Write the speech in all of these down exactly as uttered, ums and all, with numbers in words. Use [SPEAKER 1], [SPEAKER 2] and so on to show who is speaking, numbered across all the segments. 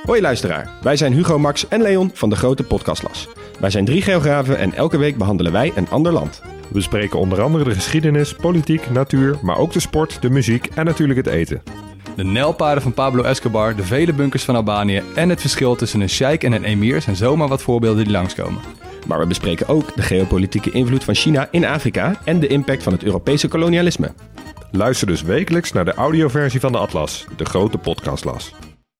[SPEAKER 1] Hoi luisteraar, wij zijn Hugo, Max en Leon van de Grote Podcastlas. Wij zijn drie geografen en elke week behandelen wij een ander land.
[SPEAKER 2] We bespreken onder andere de geschiedenis, politiek, natuur, maar ook de sport, de muziek en natuurlijk het eten.
[SPEAKER 3] De nijlpaarden van Pablo Escobar, de vele bunkers van Albanië en het verschil tussen een sheik en een emir zijn zomaar wat voorbeelden die langskomen.
[SPEAKER 1] Maar we bespreken ook de geopolitieke invloed van China in Afrika en de impact van het Europese kolonialisme.
[SPEAKER 2] Luister dus wekelijks naar de audioversie van de Atlas, de Grote Podcastlas.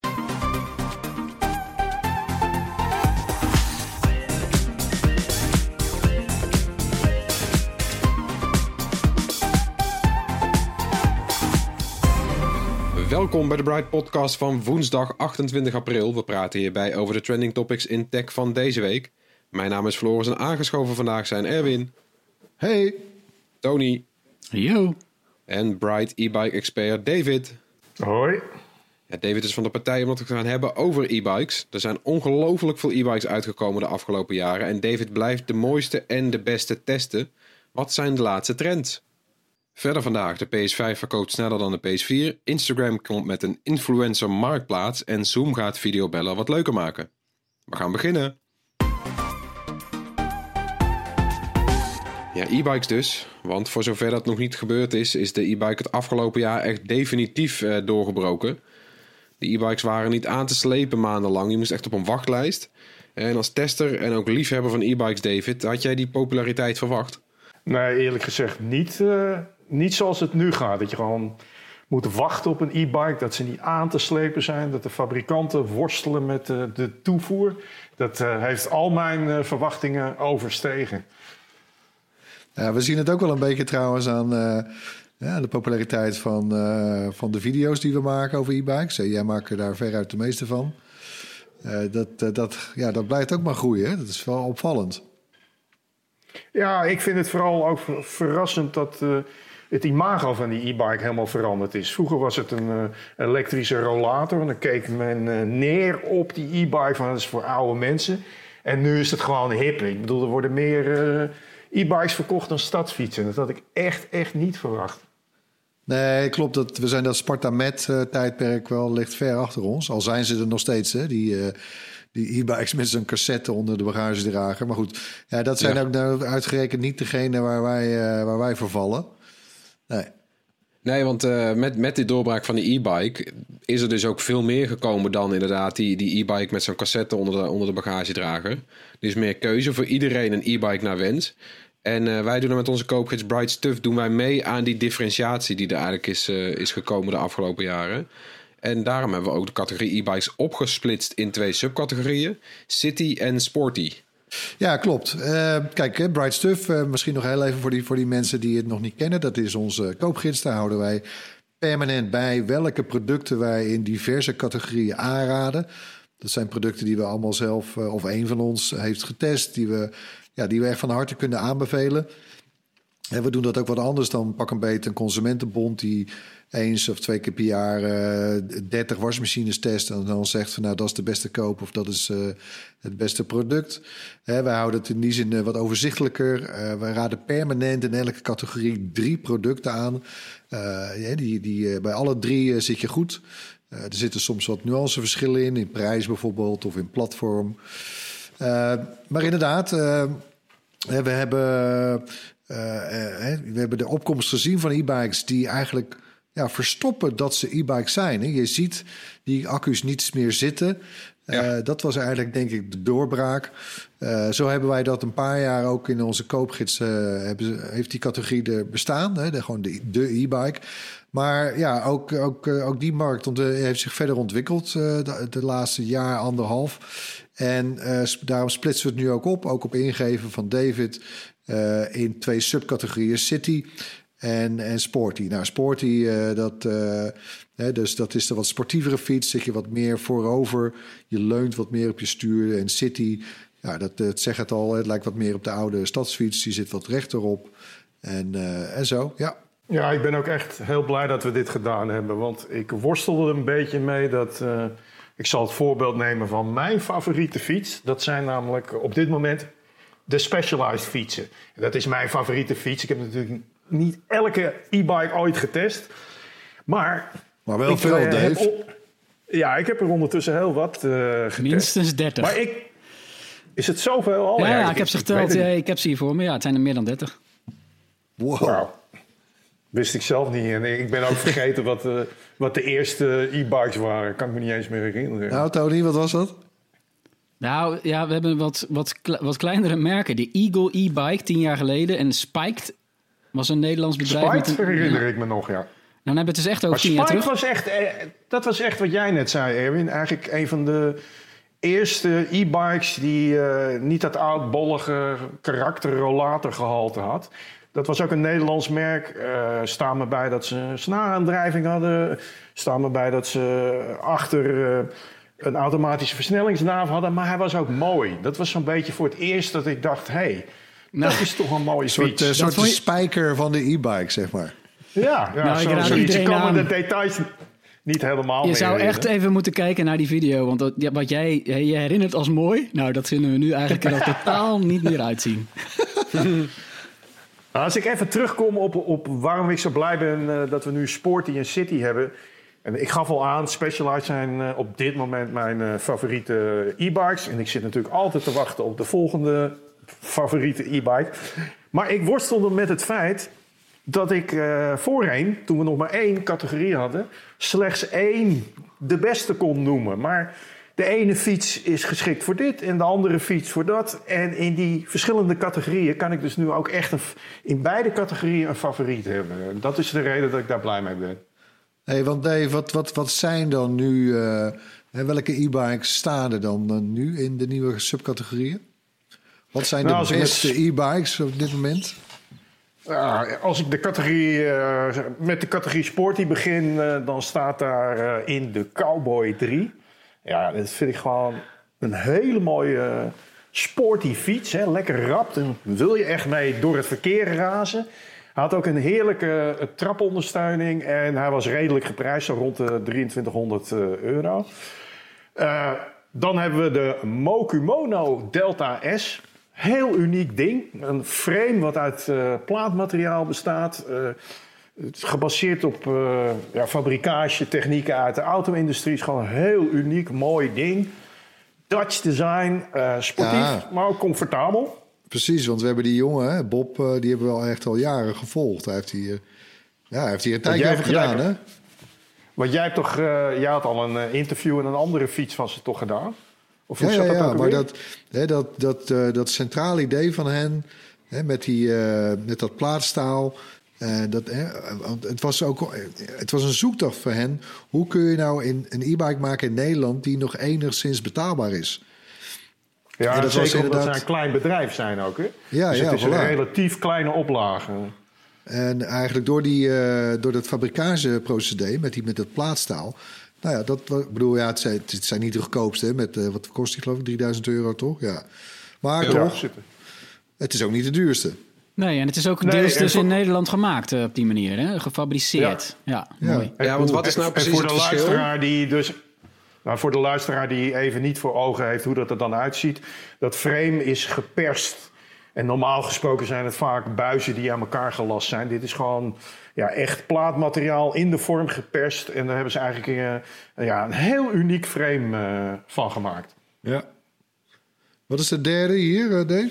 [SPEAKER 4] Welkom bij de Bright Podcast van woensdag achtentwintig april. We praten hierbij over de trending topics in tech van deze week. Mijn naam is Floris en aangeschoven vandaag zijn Erwin.
[SPEAKER 5] Hey.
[SPEAKER 4] Tony.
[SPEAKER 6] Yo.
[SPEAKER 4] En Bright e-bike expert David.
[SPEAKER 7] Hoi.
[SPEAKER 4] Ja, David is van de partij omdat we het gaan hebben over e-bikes. Er zijn ongelooflijk veel e-bikes uitgekomen de afgelopen jaren. En David blijft de mooiste en de beste testen. Wat zijn de laatste trends? Verder vandaag, de P S vijf verkoopt sneller dan de P S vier. Instagram komt met een influencer marktplaats. En Zoom gaat videobellen wat leuker maken. We gaan beginnen. Ja, e-bikes dus. Want voor zover dat nog niet gebeurd is, is de e-bike het afgelopen jaar echt definitief eh, doorgebroken. De e-bikes waren niet aan te slepen maandenlang. Je moest echt op een wachtlijst. En als tester en ook liefhebber van e-bikes, David, had jij die populariteit verwacht?
[SPEAKER 7] Nee, eerlijk gezegd niet, uh, niet zoals het nu gaat. Dat je gewoon moet wachten op een e-bike, dat ze niet aan te slepen zijn, dat de fabrikanten worstelen met uh, de toevoer. Dat uh, heeft al mijn uh, verwachtingen overstegen.
[SPEAKER 5] Ja, we zien het ook wel een beetje trouwens aan uh, ja, de populariteit van, uh, van de video's die we maken over e-bikes. Uh, jij maakt er daar veruit de meeste van. Uh, dat, uh, dat, ja, dat blijft ook maar groeien. Hè? Dat is wel opvallend.
[SPEAKER 7] Ja, ik vind het vooral ook verrassend dat uh, het imago van die e-bike helemaal veranderd is. Vroeger was het een uh, elektrische rollator en dan keek men uh, neer op die e-bike van dat is voor oude mensen. En nu is het gewoon hip. Ik bedoel, er worden meer uh, e-bikes verkocht dan stadsfietsen. Dat had ik echt, echt niet verwacht.
[SPEAKER 5] Nee, klopt. Dat, we zijn dat Sparta-Met-tijdperk wel ligt ver achter ons. Al zijn ze er nog steeds, hè, die... Uh, Die e-bikes met zo'n cassette onder de bagagedrager. Maar goed, ja, dat zijn ja. ook nou uitgerekend niet degene waar wij, uh, waar wij voor vallen. Nee,
[SPEAKER 4] nee want uh, met, met die doorbraak van de e-bike is er dus ook veel meer gekomen dan inderdaad die, die e-bike met zo'n cassette onder de, onder de bagagedrager. Er is meer keuze voor iedereen een e-bike naar wens. En uh, wij doen er met onze koopgids Bright Stuff doen wij mee aan die differentiatie die er eigenlijk is, uh, is gekomen de afgelopen jaren. En daarom hebben we ook de categorie e-bikes opgesplitst in twee subcategorieën. City en Sporty.
[SPEAKER 5] Ja, klopt. Uh, kijk, Bright Stuff, uh, misschien nog heel even voor die, voor die mensen die het nog niet kennen. Dat is onze koopgids. Daar houden wij permanent bij welke producten wij in diverse categorieën aanraden. Dat zijn producten die we allemaal zelf, uh, of een van ons heeft getest. Die we, ja, die we echt van harte kunnen aanbevelen. En we doen dat ook wat anders dan pak een beetje een consumentenbond die eens of twee keer per jaar uh, dertig wasmachines test en dan zegt van nou dat is de beste koop of dat is uh, het beste product. Hè, wij houden het in die zin uh, wat overzichtelijker. Uh, wij raden permanent in elke categorie drie producten aan. Uh, ja, die, die, uh, bij alle drie uh, zit je goed. Uh, er zitten soms wat nuanceverschillen in, in prijs bijvoorbeeld of in platform. Uh, maar inderdaad, uh, we hebben... Uh, uh, we hebben de opkomst gezien van e-bikes die eigenlijk ja, verstoppen dat ze e-bikes zijn. Hè. Je ziet die accu's niet meer zitten. Ja. Uh, dat was eigenlijk denk ik de doorbraak. Uh, zo hebben wij dat een paar jaar ook in onze koopgids... Uh, hebben, heeft die categorie er bestaan, hè, de, gewoon de, de e-bike. Maar ja, ook, ook, uh, ook die markt ont- heeft zich verder ontwikkeld uh, de, de laatste jaar, anderhalf. En uh, daarom splitsen we het nu ook op, ook op ingeven van David... Uh, in twee subcategorieën, City en, en Sporty. Nou, Sporty, uh, dat, uh, hè, dus dat is de wat sportievere fiets. Zit je wat meer voorover, je leunt wat meer op je stuur. En City, ja, dat, dat zegt het al, het lijkt wat meer op de oude stadsfiets. Die zit wat rechterop en, uh, en zo, ja.
[SPEAKER 7] Ja, ik ben ook echt heel blij dat we dit gedaan hebben. Want ik worstelde er een beetje mee dat... Uh, ik zal het voorbeeld nemen van mijn favoriete fiets. Dat zijn namelijk op dit moment... de Specialized fietsen. Dat is mijn favoriete fiets. Ik heb natuurlijk niet elke e-bike ooit getest. Maar...
[SPEAKER 5] Maar wel veel, Dave.
[SPEAKER 7] Op, Ja, ik heb er ondertussen heel wat uh, getest.
[SPEAKER 6] Minstens dertig.
[SPEAKER 7] Maar ik... Is het zoveel al?
[SPEAKER 6] Ja, ja,
[SPEAKER 7] ja
[SPEAKER 6] ik,
[SPEAKER 7] ik
[SPEAKER 6] heb ze
[SPEAKER 7] ik
[SPEAKER 6] geteld.
[SPEAKER 7] weet
[SPEAKER 6] Ja,
[SPEAKER 7] het
[SPEAKER 6] ik heb ze hier voor me. Ja, het zijn er meer dan dertig.
[SPEAKER 5] Wow.
[SPEAKER 7] Wauw. Wist ik zelf niet. En ik ben ook vergeten wat, uh, wat de eerste e-bikes waren. Kan ik me niet eens meer herinneren.
[SPEAKER 5] Nou, Tony, wat was dat?
[SPEAKER 6] Nou, ja, we hebben wat, wat, wat kleinere merken. De Eagle e-bike, tien jaar geleden. En Spiked was een Nederlands bedrijf.
[SPEAKER 7] Spiked
[SPEAKER 6] met een,
[SPEAKER 7] herinner
[SPEAKER 6] ja.
[SPEAKER 7] ik me nog, ja.
[SPEAKER 6] Nou, dan hebben we het dus echt over
[SPEAKER 7] Maar
[SPEAKER 6] tien jaar
[SPEAKER 7] Spike
[SPEAKER 6] terug.
[SPEAKER 7] was echt, eh, dat was echt wat jij net zei, Erwin. Eigenlijk een van de eerste e-bikes die uh, niet dat oudbollige karakter rollatorgehalte had. Dat was ook een Nederlands merk. Uh, staan me bij dat ze een snaaraandrijving hadden. Staan me bij dat ze achter uh, een automatische versnellingsnaaf hadden. Maar hij was ook mooi. Dat was zo'n beetje voor het eerst dat ik dacht... hé, hey,
[SPEAKER 6] Nou,
[SPEAKER 7] dat is toch een mooie
[SPEAKER 5] Een soort,
[SPEAKER 7] fiets.
[SPEAKER 5] uh, soort
[SPEAKER 6] vond je-
[SPEAKER 5] spijker van de e-bike, zeg maar.
[SPEAKER 7] Ja, ja
[SPEAKER 6] Nou, ik
[SPEAKER 7] zo,
[SPEAKER 6] raad
[SPEAKER 7] zoiets. Je
[SPEAKER 6] iedereen
[SPEAKER 7] kan me
[SPEAKER 6] aan.
[SPEAKER 7] de details niet helemaal
[SPEAKER 6] Je
[SPEAKER 7] meer
[SPEAKER 6] zou echt
[SPEAKER 7] herinneren.
[SPEAKER 6] even moeten kijken naar die video. Want dat, ja, wat jij je herinnert als mooi... Nou, dat vinden we nu eigenlijk er al totaal niet meer uitzien.
[SPEAKER 7] Nou, als ik even terugkom op, op waarom ik zo blij ben uh, dat we nu Sporty en City hebben. En ik gaf al aan, Specialized zijn uh, op dit moment mijn uh, favoriete e-bikes. En ik zit natuurlijk altijd te wachten op de volgende favoriete e-bike. Maar ik worstelde met het feit dat ik uh, voorheen, toen we nog maar één categorie hadden, slechts één de beste kon noemen. Maar de ene fiets is geschikt voor dit en de andere fiets voor dat. En in die verschillende categorieën kan ik dus nu ook echt een, in beide categorieën een favoriet hebben. Dat is de reden dat ik daar blij mee ben.
[SPEAKER 5] Hey, want Dave, wat, wat, wat zijn dan nu... Uh, welke e-bikes staan er dan uh, nu in de nieuwe subcategorieën? Wat zijn
[SPEAKER 7] Nou,
[SPEAKER 5] de
[SPEAKER 7] als ik
[SPEAKER 5] beste
[SPEAKER 7] eens-
[SPEAKER 5] e-bikes op dit moment?
[SPEAKER 7] Ja, als ik de categorie, uh, met de categorie Sporty begin, uh, dan staat daar uh, in de Cowboy drie. Ja, dat vind ik gewoon een hele mooie uh, sporty fiets. Hè? Lekker rap. En wil je echt mee door het verkeer razen. Hij had ook een heerlijke uh, trapondersteuning. En hij was redelijk geprijsd, zo rond de drieëntwintighonderd uh, euro. Uh, dan hebben we de Mokumono Delta S. Heel uniek ding. Een frame wat uit uh, plaatmateriaal bestaat. Uh, het is gebaseerd op uh, ja, fabricage-technieken uit de auto-industrie. Het is gewoon een heel uniek, mooi ding. Dutch design, uh, sportief,
[SPEAKER 5] Ja.
[SPEAKER 7] maar ook comfortabel.
[SPEAKER 5] Precies, want we hebben die jongen, hè, Bob, uh, die hebben we al echt al jaren gevolgd. Hij heeft hier, uh, ja, hij heeft hier een tijdje
[SPEAKER 7] jij-
[SPEAKER 5] over gedaan,
[SPEAKER 7] jij-
[SPEAKER 5] hè?
[SPEAKER 7] Want jij hebt toch, uh, jij had al een uh, interview en een andere fiets van ze toch gedaan? Of hoe
[SPEAKER 5] Ja,
[SPEAKER 7] zat
[SPEAKER 5] ja,
[SPEAKER 7] dat
[SPEAKER 5] ja,
[SPEAKER 7] ook
[SPEAKER 5] maar
[SPEAKER 7] alweer?
[SPEAKER 5] dat, hè, dat, dat, uh, dat centrale idee van hen, hè, met, die, uh, met dat plaatstaal, uh, dat, hè, want het was ook het was een zoektocht voor hen. Hoe kun je nou in, een e-bike maken in Nederland die nog enigszins betaalbaar is?
[SPEAKER 7] Ja,
[SPEAKER 5] Ja, dat was
[SPEAKER 7] zeker omdat
[SPEAKER 5] inderdaad-
[SPEAKER 7] ze een klein bedrijf zijn ook. Hè?
[SPEAKER 5] Ja,
[SPEAKER 7] dus
[SPEAKER 5] ja,
[SPEAKER 7] het is
[SPEAKER 5] voilà.
[SPEAKER 7] een relatief kleine oplage.
[SPEAKER 5] En eigenlijk door, die, uh, door dat fabrikageprocedé met, die, met dat plaatstaal. Nou ja, dat, ik bedoel, ja, het zijn, het zijn niet de goedkoopste. Hè, met, uh, wat kost die geloof ik? drieduizend euro toch? Ja. Maar
[SPEAKER 7] Ja,
[SPEAKER 5] toch,
[SPEAKER 7] zitten.
[SPEAKER 5] het is ook niet de duurste.
[SPEAKER 6] Nee, en het is ook
[SPEAKER 7] Nee,
[SPEAKER 6] deels
[SPEAKER 7] en
[SPEAKER 6] dus
[SPEAKER 7] voor-
[SPEAKER 6] in Nederland gemaakt uh, op die manier. Hè? Gefabriceerd. Ja,
[SPEAKER 5] Ja.
[SPEAKER 6] mooi.
[SPEAKER 4] Ja, want wat is nou
[SPEAKER 7] En
[SPEAKER 4] precies
[SPEAKER 7] voor
[SPEAKER 4] het
[SPEAKER 7] de
[SPEAKER 4] verschil?
[SPEAKER 7] luisteraar die dus, nou, voor de luisteraar die even niet voor ogen heeft hoe dat er dan uitziet. Dat frame is geperst. En normaal gesproken zijn het vaak buizen die aan elkaar gelast zijn. Dit is gewoon ja, echt plaatmateriaal in de vorm geperst. En daar hebben ze eigenlijk uh, ja, een heel uniek frame uh, van gemaakt.
[SPEAKER 5] Ja. Wat is de derde hier, uh, Dave?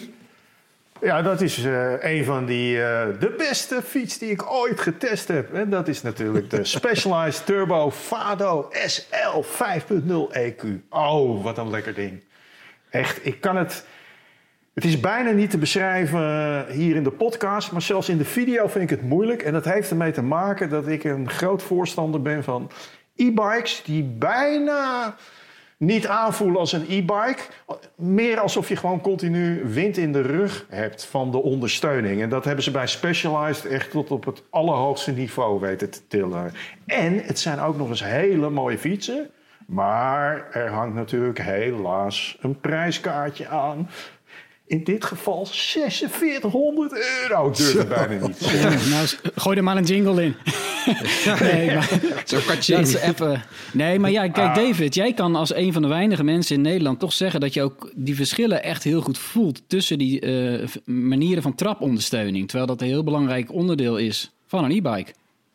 [SPEAKER 7] Ja, dat is uh, een van die, uh, de beste fiets die ik ooit getest heb. En dat is natuurlijk de Specialized Turbo Fado S L vijf punt nul E Q. Oh, wat een lekker ding. Echt, ik kan het... Het is bijna niet te beschrijven hier in de podcast, maar zelfs in de video vind ik het moeilijk. En dat heeft ermee te maken dat ik een groot voorstander ben van e-bikes die bijna niet aanvoelen als een e-bike. Meer alsof je gewoon continu wind in de rug hebt van de ondersteuning. En dat hebben ze bij Specialized echt tot op het allerhoogste niveau weten te tillen. En het zijn ook nog eens hele mooie fietsen. Maar er hangt natuurlijk helaas een prijskaartje aan. In dit geval zesenveertighonderd euro. Ik durf het bijna niet.
[SPEAKER 6] Ja, nou, s- gooi er maar een jingle in. nee, maar,
[SPEAKER 4] Zo
[SPEAKER 6] dat
[SPEAKER 4] katje.
[SPEAKER 6] is even, nee, maar ja, kijk David, jij kan als een van de weinige mensen in Nederland toch zeggen dat je ook die verschillen echt heel goed voelt tussen die uh, manieren van trapondersteuning. Terwijl dat een heel belangrijk onderdeel is van een e-bike.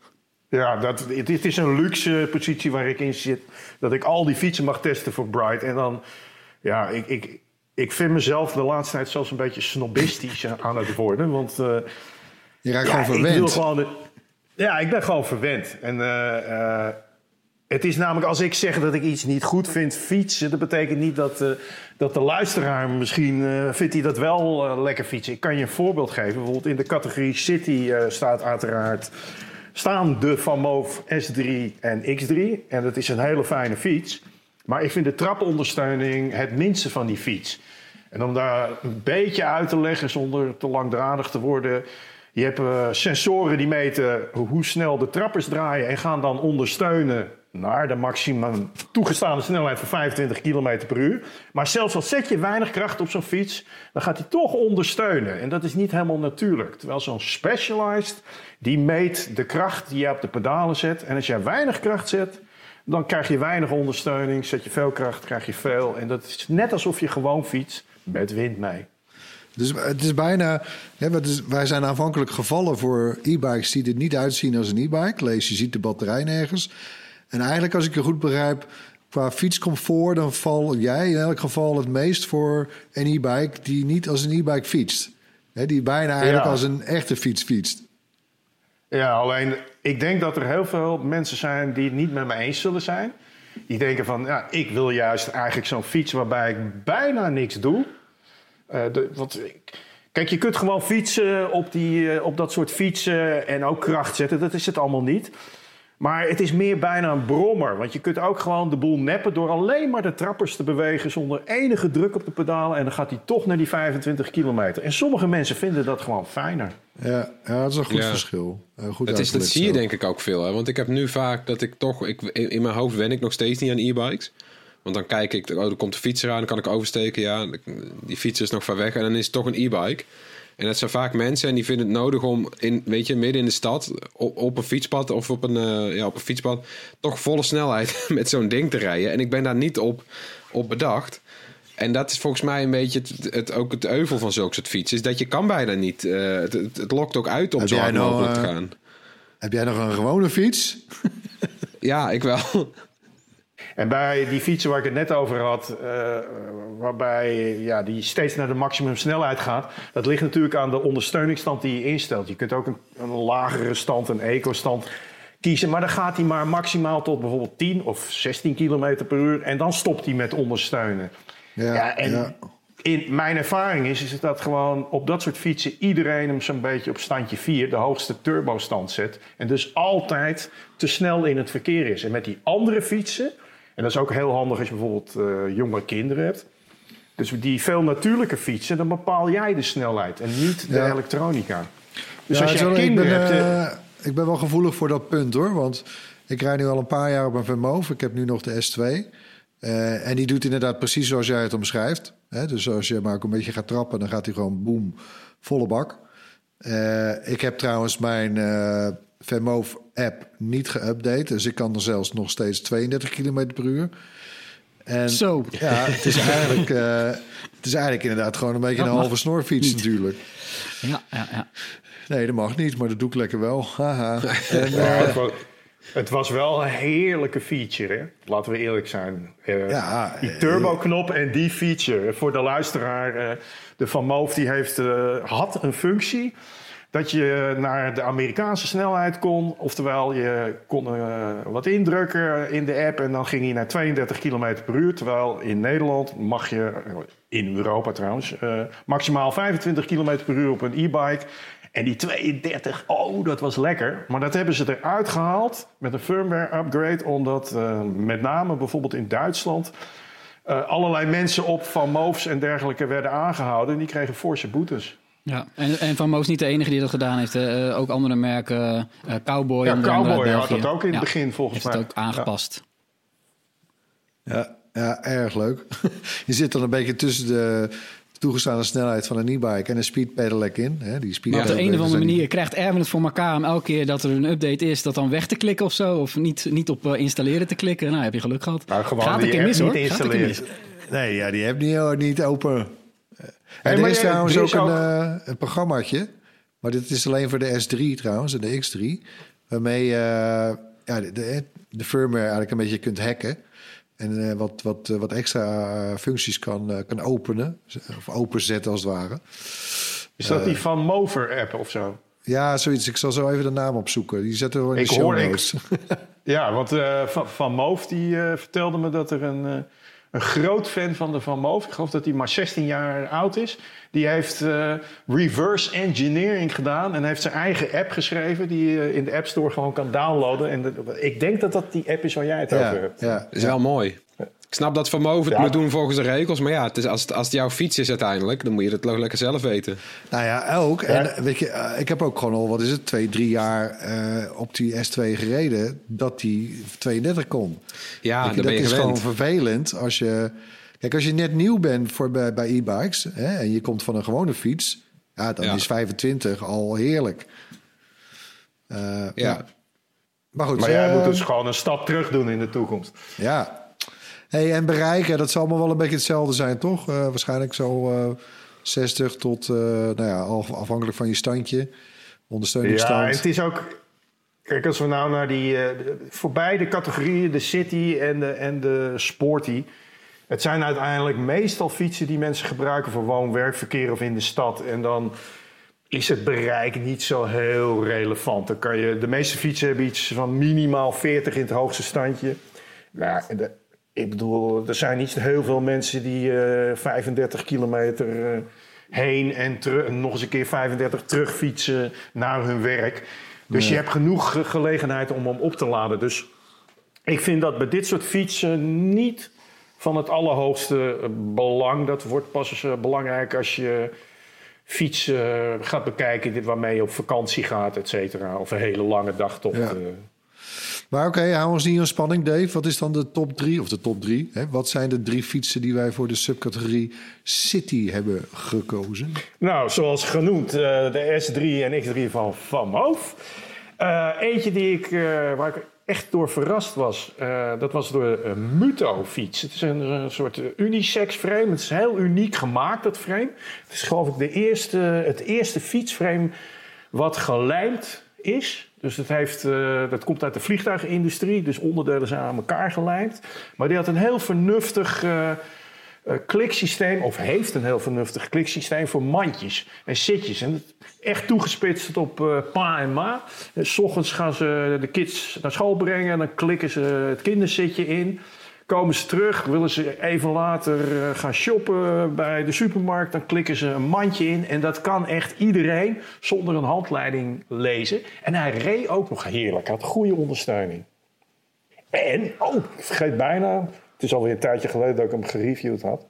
[SPEAKER 7] Ja, dat, het, het is een luxe positie waar ik in zit. Dat ik al die fietsen mag testen voor Bright. En dan, ja, ik, ik, ik vind mezelf de laatste tijd zelfs een beetje snobistisch aan het worden. Want uh,
[SPEAKER 5] je raakt
[SPEAKER 7] ja,
[SPEAKER 5] gewoon verwend.
[SPEAKER 7] Ik wil gewoon de, ja, ik ben gewoon verwend. En uh, uh, het is namelijk, als ik zeg dat ik iets niet goed vind, fietsen, dat betekent niet dat, uh, dat de luisteraar misschien uh, vindt hij dat wel uh, lekker fietsen. Ik kan je een voorbeeld geven. Bijvoorbeeld in de categorie City uh, staat uiteraard staan de Van Moof S drie en X drie. En dat is een hele fijne fiets. Maar ik vind de trapondersteuning het minste van die fiets. En om daar een beetje uit te leggen zonder te langdradig te worden. Je hebt uh, sensoren die meten hoe snel de trappers draaien en gaan dan ondersteunen naar de maximum toegestane snelheid van vijfentwintig kilometer per uur. Maar zelfs al zet je weinig kracht op zo'n fiets, dan gaat hij toch ondersteunen. En dat is niet helemaal natuurlijk. Terwijl zo'n Specialized, die meet de kracht die je op de pedalen zet. En als jij weinig kracht zet, dan krijg je weinig ondersteuning. Zet je veel kracht, krijg je veel. En dat is net alsof je gewoon fietst met wind mee.
[SPEAKER 5] Dus het is bijna... Ja, het is, wij zijn aanvankelijk gevallen voor e-bikes die er niet uitzien als een e-bike. Lees, je ziet de batterij nergens. En eigenlijk, als ik je goed begrijp, qua fietscomfort, dan val jij in elk geval het meest voor een e-bike die niet als een e-bike fietst. He, die bijna eigenlijk ja. als een echte fiets fietst.
[SPEAKER 7] Ja, alleen ik denk dat er heel veel mensen zijn die het niet met me eens zullen zijn. Die denken van, ja, ik wil juist eigenlijk zo'n fiets waarbij ik bijna niks doe. Uh, de, want, kijk, je kunt gewoon fietsen op, die, uh, op dat soort fietsen en ook kracht zetten. Dat is het allemaal niet. Maar het is meer bijna een brommer. Want je kunt ook gewoon de boel neppen door alleen maar de trappers te bewegen zonder enige druk op de pedalen. En dan gaat hij toch naar die vijfentwintig kilometer. En sommige mensen vinden dat gewoon fijner.
[SPEAKER 5] Ja, ja dat is een goed ja. verschil. Uh, goed
[SPEAKER 4] dat, is, dat zie je denk ik ook veel. Hè? Want ik heb nu vaak dat ik toch... Ik, in mijn hoofd wen ik nog steeds niet aan e-bikes. Want dan kijk ik, oh, er komt een fietser aan, dan kan ik oversteken. Ja, die fietser is nog ver weg en dan is het toch een e-bike. En dat zijn vaak mensen en die vinden het nodig om in, weet je, midden in de stad op, op een fietspad of op een, uh, ja, op een fietspad toch volle snelheid met zo'n ding te rijden. En ik ben daar niet op, op bedacht. En dat is volgens mij een beetje het, het, ook het euvel van zulke soort fietsen. Is dat je kan bijna niet. Uh, het, het, het lokt ook uit om heb zo hard mogelijk te gaan.
[SPEAKER 5] Heb jij nog een gewone fiets?
[SPEAKER 4] Ja, ik wel.
[SPEAKER 7] En bij die fietsen waar ik het net over had, uh, waarbij ja, die steeds naar de maximum snelheid gaat, dat ligt natuurlijk aan de ondersteuningsstand die je instelt. Je kunt ook een, een lagere stand, een eco-stand kiezen, maar dan gaat hij maar maximaal tot bijvoorbeeld tien of zestien kilometer per uur en dan stopt hij met ondersteunen. Ja, ja, en ja. In mijn ervaring is, is dat gewoon op dat soort fietsen iedereen hem zo'n beetje op standje vier, de hoogste turbostand zet. En dus altijd te snel in het verkeer is. En met die andere fietsen, en dat is ook heel handig als je bijvoorbeeld uh, jonge kinderen hebt. Dus die veel natuurlijke fietsen, dan bepaal jij de snelheid en niet de ja. elektronica. Dus
[SPEAKER 5] ja,
[SPEAKER 7] als jij
[SPEAKER 5] zo,
[SPEAKER 7] kinderen
[SPEAKER 5] ik ben,
[SPEAKER 7] hebt...
[SPEAKER 5] Uh, ik ben wel gevoelig voor dat punt hoor. Want ik rijd nu al een paar jaar op een Van Moof. Ik heb nu nog de S twee. Uh, en die doet inderdaad precies zoals jij het omschrijft. Hè? Dus als je maar ook een beetje gaat trappen, dan gaat hij gewoon boem, volle bak. Uh, ik heb trouwens mijn uh, Van Moof app niet geüpdate. Dus ik kan er zelfs nog steeds tweeëndertig kilometer per uur. En
[SPEAKER 6] Zo.
[SPEAKER 5] Ja, het is eigenlijk, uh, het is eigenlijk inderdaad gewoon een beetje dat een halve snorfiets niet. Natuurlijk.
[SPEAKER 6] Ja, ja, ja.
[SPEAKER 5] Nee, dat mag niet, maar dat doe ik lekker wel. Haha. En, uh,
[SPEAKER 7] ja, het, was, het was wel een heerlijke feature, hè? Laten we eerlijk zijn. Uh, ja, die turboknop en die feature. Voor de luisteraar, uh, de Van Moof die heeft, uh, had een functie dat je naar de Amerikaanse snelheid kon. Oftewel, je kon uh, wat indrukken in de app en dan ging je naar tweeëndertig kilometer per uur. Terwijl in Nederland mag je, in Europa trouwens, uh, maximaal vijfentwintig kilometer per uur op een e-bike. En die tweeëndertig, oh, dat was lekker. Maar dat hebben ze eruit gehaald met een firmware upgrade. Omdat uh, met name bijvoorbeeld in Duitsland uh, allerlei mensen op Van Moofs en dergelijke werden aangehouden. En die kregen forse boetes.
[SPEAKER 6] Ja, en, en Van Moof is niet de enige die dat gedaan heeft. Uh, ook andere merken, uh, Cowboy.
[SPEAKER 7] Ja, Cowboy had dat ook in het ja, begin volgens
[SPEAKER 6] mij.
[SPEAKER 7] Heeft
[SPEAKER 6] het ook aangepast.
[SPEAKER 5] Ja, ja, erg leuk. Je zit dan een beetje tussen de toegestane snelheid van een e-bike en een speed pedelec in. Hè? Die speed
[SPEAKER 6] maar op de een of andere manier
[SPEAKER 5] die...
[SPEAKER 6] krijgt Erwin het voor elkaar om elke keer dat er een update is, dat dan weg te klikken of zo. Of niet, niet op uh, installeren te klikken. Nou, heb je geluk gehad.
[SPEAKER 7] Nou, gewoon
[SPEAKER 6] Gaat een keer mis, hoor. Gaat een keer mis.
[SPEAKER 5] Nee, ja, die heb niet, niet open. En hey, er is trouwens ook, ook een, uh, een programmaatje. Maar dit is alleen voor de S drie trouwens en de X drie. Waarmee uh, ja, de, de, de firmware eigenlijk een beetje kunt hacken. En uh, wat, wat, wat extra uh, functies kan, uh, kan openen. Of openzetten als het ware.
[SPEAKER 7] Is dat
[SPEAKER 5] uh,
[SPEAKER 7] die Van Mover app of zo?
[SPEAKER 5] Ja, zoiets. Ik zal zo even de naam opzoeken. Die zetten we in de
[SPEAKER 7] Ik
[SPEAKER 5] show
[SPEAKER 7] hoor
[SPEAKER 5] notes.
[SPEAKER 7] ik, Ja, want uh, Van, Van Moof die uh, vertelde me dat er een, uh, een groot fan van de Van Moof... ik geloof dat hij maar zestien jaar oud is... die heeft uh, reverse engineering gedaan... en heeft zijn eigen app geschreven... die je in de App Store gewoon kan downloaden. En de, ik denk dat dat die app is waar jij het
[SPEAKER 5] Ja,
[SPEAKER 7] over hebt.
[SPEAKER 5] ja.
[SPEAKER 4] Dat is wel mooi. Ik snap dat Van Moof het
[SPEAKER 7] Ja.
[SPEAKER 4] moet doen volgens de regels. Maar ja, het is, als, het, als het jouw fiets is uiteindelijk... dan moet je het toch lekker zelf weten.
[SPEAKER 5] Nou ja, ook. En weet je, uh, ik heb ook gewoon al, wat is het, twee, drie jaar uh, op die S twee gereden... dat die tweeëndertig kon.
[SPEAKER 4] Ja,
[SPEAKER 5] Weet je,
[SPEAKER 4] dan ben je
[SPEAKER 5] dat is
[SPEAKER 4] gewend.
[SPEAKER 5] gewoon vervelend als je... Kijk, als je net nieuw bent voor bij, bij e-bikes... Hè, en je komt van een gewone fiets... ja, dan
[SPEAKER 4] Ja.
[SPEAKER 5] is vijfentwintig al heerlijk. Uh, ja.
[SPEAKER 4] Ja.
[SPEAKER 5] Maar goed,
[SPEAKER 7] Maar jij
[SPEAKER 5] uh,
[SPEAKER 7] moet dus gewoon een stap terug doen in de toekomst.
[SPEAKER 5] ja. Hey, en bereiken, dat zal allemaal wel een beetje hetzelfde zijn, toch? Uh, waarschijnlijk zo uh, zestig tot, uh, nou ja, afhankelijk van je standje.
[SPEAKER 7] Ja,
[SPEAKER 5] Ondersteuningsstand.
[SPEAKER 7] en het is ook... Kijk, als we nou naar die... Uh, voorbij de categorieën, de city en de, en de sporty... Het zijn uiteindelijk meestal fietsen die mensen gebruiken voor woon-werkverkeer of in de stad. En dan is het bereik niet zo heel relevant. Dan kan je, de meeste fietsen hebben iets van minimaal veertig in het hoogste standje. Nou, de, ik bedoel, er zijn niet heel veel mensen die uh, vijfendertig kilometer uh, heen en terug, nog eens een keer vijfendertig terugfietsen naar hun werk. Dus
[SPEAKER 5] Ja.
[SPEAKER 7] je hebt genoeg gelegenheid om hem op te laden. Dus ik vind dat bij dit soort fietsen niet van het allerhoogste belang. Dat wordt pas uh, belangrijk als je fiets uh, gaat bekijken, dit waarmee je op vakantie gaat, et cetera. Of een hele lange dagtocht.
[SPEAKER 5] Ja.
[SPEAKER 7] Uh.
[SPEAKER 5] Maar oké, okay, hou ons niet in spanning, Dave. Wat is dan de top drie, of de top drie? Hè? Wat zijn de drie fietsen die wij voor de subcategorie City hebben gekozen?
[SPEAKER 7] Nou, zoals genoemd, uh, de S drie en X drie van Van Moof. Uh, eentje die ik, uh, waar ik echt door verrast was, uh, dat was door een Muto-fiets. Het is een, een soort unisex frame. Het is heel uniek gemaakt, dat frame. Het is geloof ik de eerste, het eerste fietsframe wat gelijmd is. Dus het heeft, uh, dat komt uit de vliegtuigindustrie. Dus onderdelen zijn aan elkaar gelijmd. Maar die had een heel vernuftig uh, uh, kliksysteem. Of heeft een heel vernuftig kliksysteem voor mandjes en zitjes. En het, echt toegespitst op uh, pa en ma. Dus 's ochtends gaan ze de kids naar school brengen. En dan klikken ze het kinderzitje in. Komen ze terug, willen ze even later uh, gaan shoppen bij de supermarkt... dan klikken ze een mandje in en dat kan echt iedereen zonder een handleiding lezen. En hij reed ook nog heerlijk, hij had goede ondersteuning. En, oh, ik vergeet bijna, het is alweer een tijdje geleden dat ik hem gereviewd had.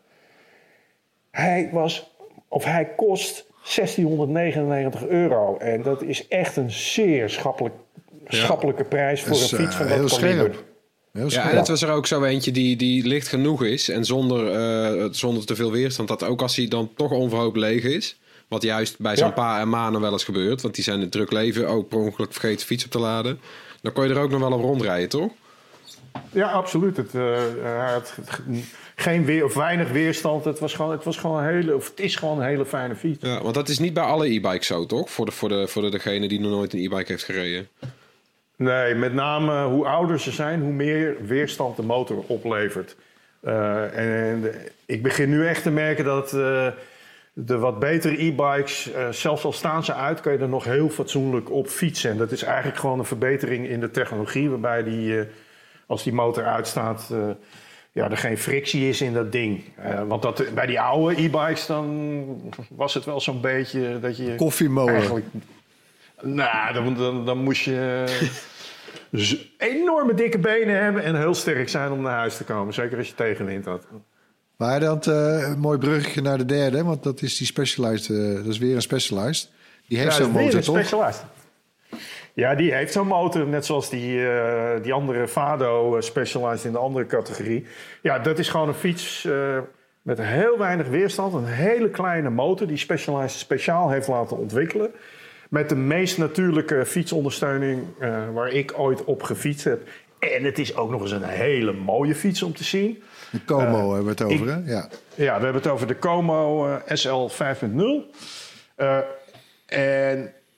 [SPEAKER 7] Hij was, of hij kost zestienhonderdnegenennegentig euro. En dat is echt een zeer schappelijk,
[SPEAKER 4] Ja.
[SPEAKER 7] schappelijke prijs voor
[SPEAKER 5] Dus,
[SPEAKER 7] een fiets van
[SPEAKER 5] uh, heel
[SPEAKER 7] dat kaliber.
[SPEAKER 5] scherp. Heel
[SPEAKER 4] Ja,
[SPEAKER 5] scherp.
[SPEAKER 4] en het was er ook zo eentje die, die licht genoeg is. En zonder, uh, zonder te veel weerstand. Dat ook als hij dan toch onverhoopt leeg is. Wat juist bij zo'n
[SPEAKER 7] Ja.
[SPEAKER 4] pa en ma nog wel eens gebeurt. Want die zijn in het druk leven ook per ongeluk vergeten fiets op te laden. Dan kon je er ook nog wel op rondrijden, toch?
[SPEAKER 7] Ja, absoluut. Het, uh, het, het, geen weer, of weinig weerstand. Het was gewoon, het was gewoon een hele, of het is gewoon een hele fijne fiets.
[SPEAKER 4] Ja, want dat is niet bij alle e-bikes zo, toch? Voor, de, voor, de, voor de, degene die nog nooit een e-bike heeft gereden.
[SPEAKER 7] Nee, met name hoe ouder ze zijn, hoe meer weerstand de motor oplevert. Uh, en de, ik begin nu echt te merken dat uh, de wat betere e-bikes, uh, zelfs al staan ze uit, kan je er nog heel fatsoenlijk op fietsen. En dat is eigenlijk gewoon een verbetering in de technologie, waarbij die, uh, als die motor uitstaat, uh, ja, er geen frictie is in dat ding. Uh, want dat, bij die oude e-bikes dan was het wel zo'n beetje dat je
[SPEAKER 5] Koffiemolen.
[SPEAKER 7] eigenlijk... Nou, dan, dan, dan moest je z- enorme dikke benen hebben en heel sterk zijn om naar huis te komen. Zeker als je tegenwind had.
[SPEAKER 5] Maar dan uh, een mooi bruggetje naar de derde, want dat is die Specialized. Uh, dat is weer een Specialized. Die heeft
[SPEAKER 7] Ja,
[SPEAKER 5] zo'n
[SPEAKER 7] dat is weer
[SPEAKER 5] motor,
[SPEAKER 7] een
[SPEAKER 5] toch?
[SPEAKER 7] Specialized. Ja, die heeft zo'n motor, net zoals die, uh, die andere Vado Specialized in de andere categorie. Ja, dat is gewoon een fiets uh, met heel weinig weerstand. Een hele kleine motor die Specialized speciaal heeft laten ontwikkelen. Met de meest natuurlijke fietsondersteuning uh, waar ik ooit op gefietst heb. En het is ook nog eens een hele mooie fiets om te zien.
[SPEAKER 5] De Como
[SPEAKER 7] Uh,
[SPEAKER 5] hebben we het over,
[SPEAKER 7] ik-
[SPEAKER 5] hè? Ja.
[SPEAKER 7] Ja, we hebben het over de Como uh, S L vijf punt nul. Uh, en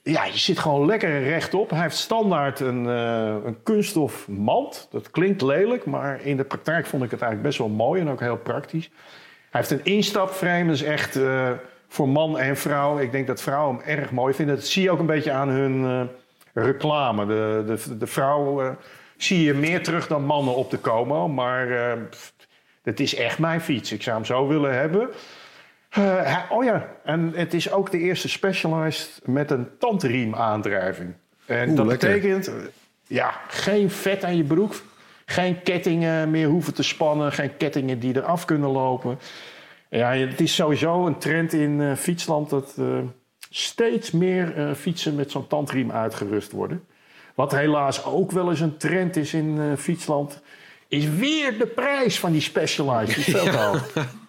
[SPEAKER 7] Ja, je zit gewoon lekker rechtop. Hij heeft standaard een, uh, een kunststof mand. Dat klinkt lelijk, maar in de praktijk vond ik het eigenlijk best wel mooi en ook heel praktisch. Hij heeft een instapframe, dat is echt uh, voor man en vrouw. Ik denk dat vrouwen hem erg mooi vinden. Dat zie je ook een beetje aan hun uh, reclame. De, de, de vrouw uh, zie je meer terug dan mannen op de Como. Maar uh, het is echt mijn fiets. Ik zou hem zo willen hebben. Uh, hij, oh ja, en het is ook de eerste Specialized met een tandriem aandrijving. En
[SPEAKER 5] Oeh,
[SPEAKER 7] dat
[SPEAKER 5] lekker.
[SPEAKER 7] betekent, ja, geen vet aan je broek. Geen kettingen meer hoeven te spannen. Geen kettingen die eraf kunnen lopen. Ja, het is sowieso een trend in uh, fietsland dat uh, steeds meer uh, fietsen met zo'n tandriem uitgerust worden. Wat helaas ook wel eens een trend is in uh, fietsland, is weer de prijs van die Specialized. Die is veel te hoog.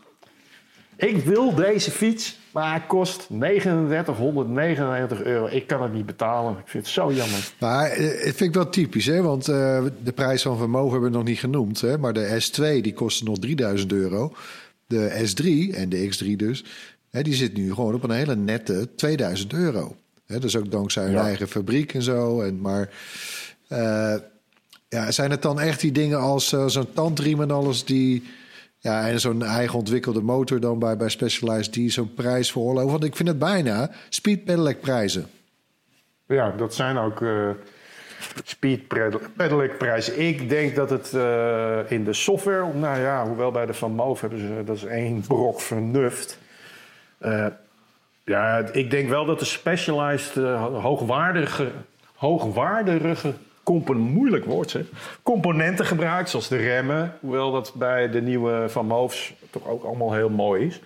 [SPEAKER 7] Ik wil deze fiets, maar hij kost negenendertighonderdnegenennegentig euro. Ik kan het niet betalen. Ik vind het zo jammer.
[SPEAKER 5] Maar het vind ik wel typisch, hè? Want uh, de prijs van vermogen hebben we nog niet genoemd. Hè? Maar de S twee die kostte nog drieduizend euro. De S drie en de X drie dus, hè, die zit nu gewoon op een hele nette tweeduizend euro. Hè, dat is ook dankzij hun
[SPEAKER 7] Ja.
[SPEAKER 5] eigen fabriek en zo. En, maar uh, ja, zijn het dan echt die dingen als uh, zo'n tandriem en alles die... Ja, en zo'n eigen ontwikkelde motor dan bij, bij Specialized die zo'n prijs veroorloven? Want ik vind het bijna speed pedelec prijzen.
[SPEAKER 7] Ja, dat zijn ook uh, speed pedelec prijzen. Ik denk dat het uh, in de software, nou ja, hoewel bij de Van Moof hebben ze, dat is één brok vernuft. Uh, ja, ik denk wel dat de Specialized uh, hoogwaardige, hoogwaardige componenten, moeilijk woord zeg, componenten gebruikt, zoals de remmen. Hoewel dat bij de nieuwe Van Moofs toch ook allemaal heel mooi is.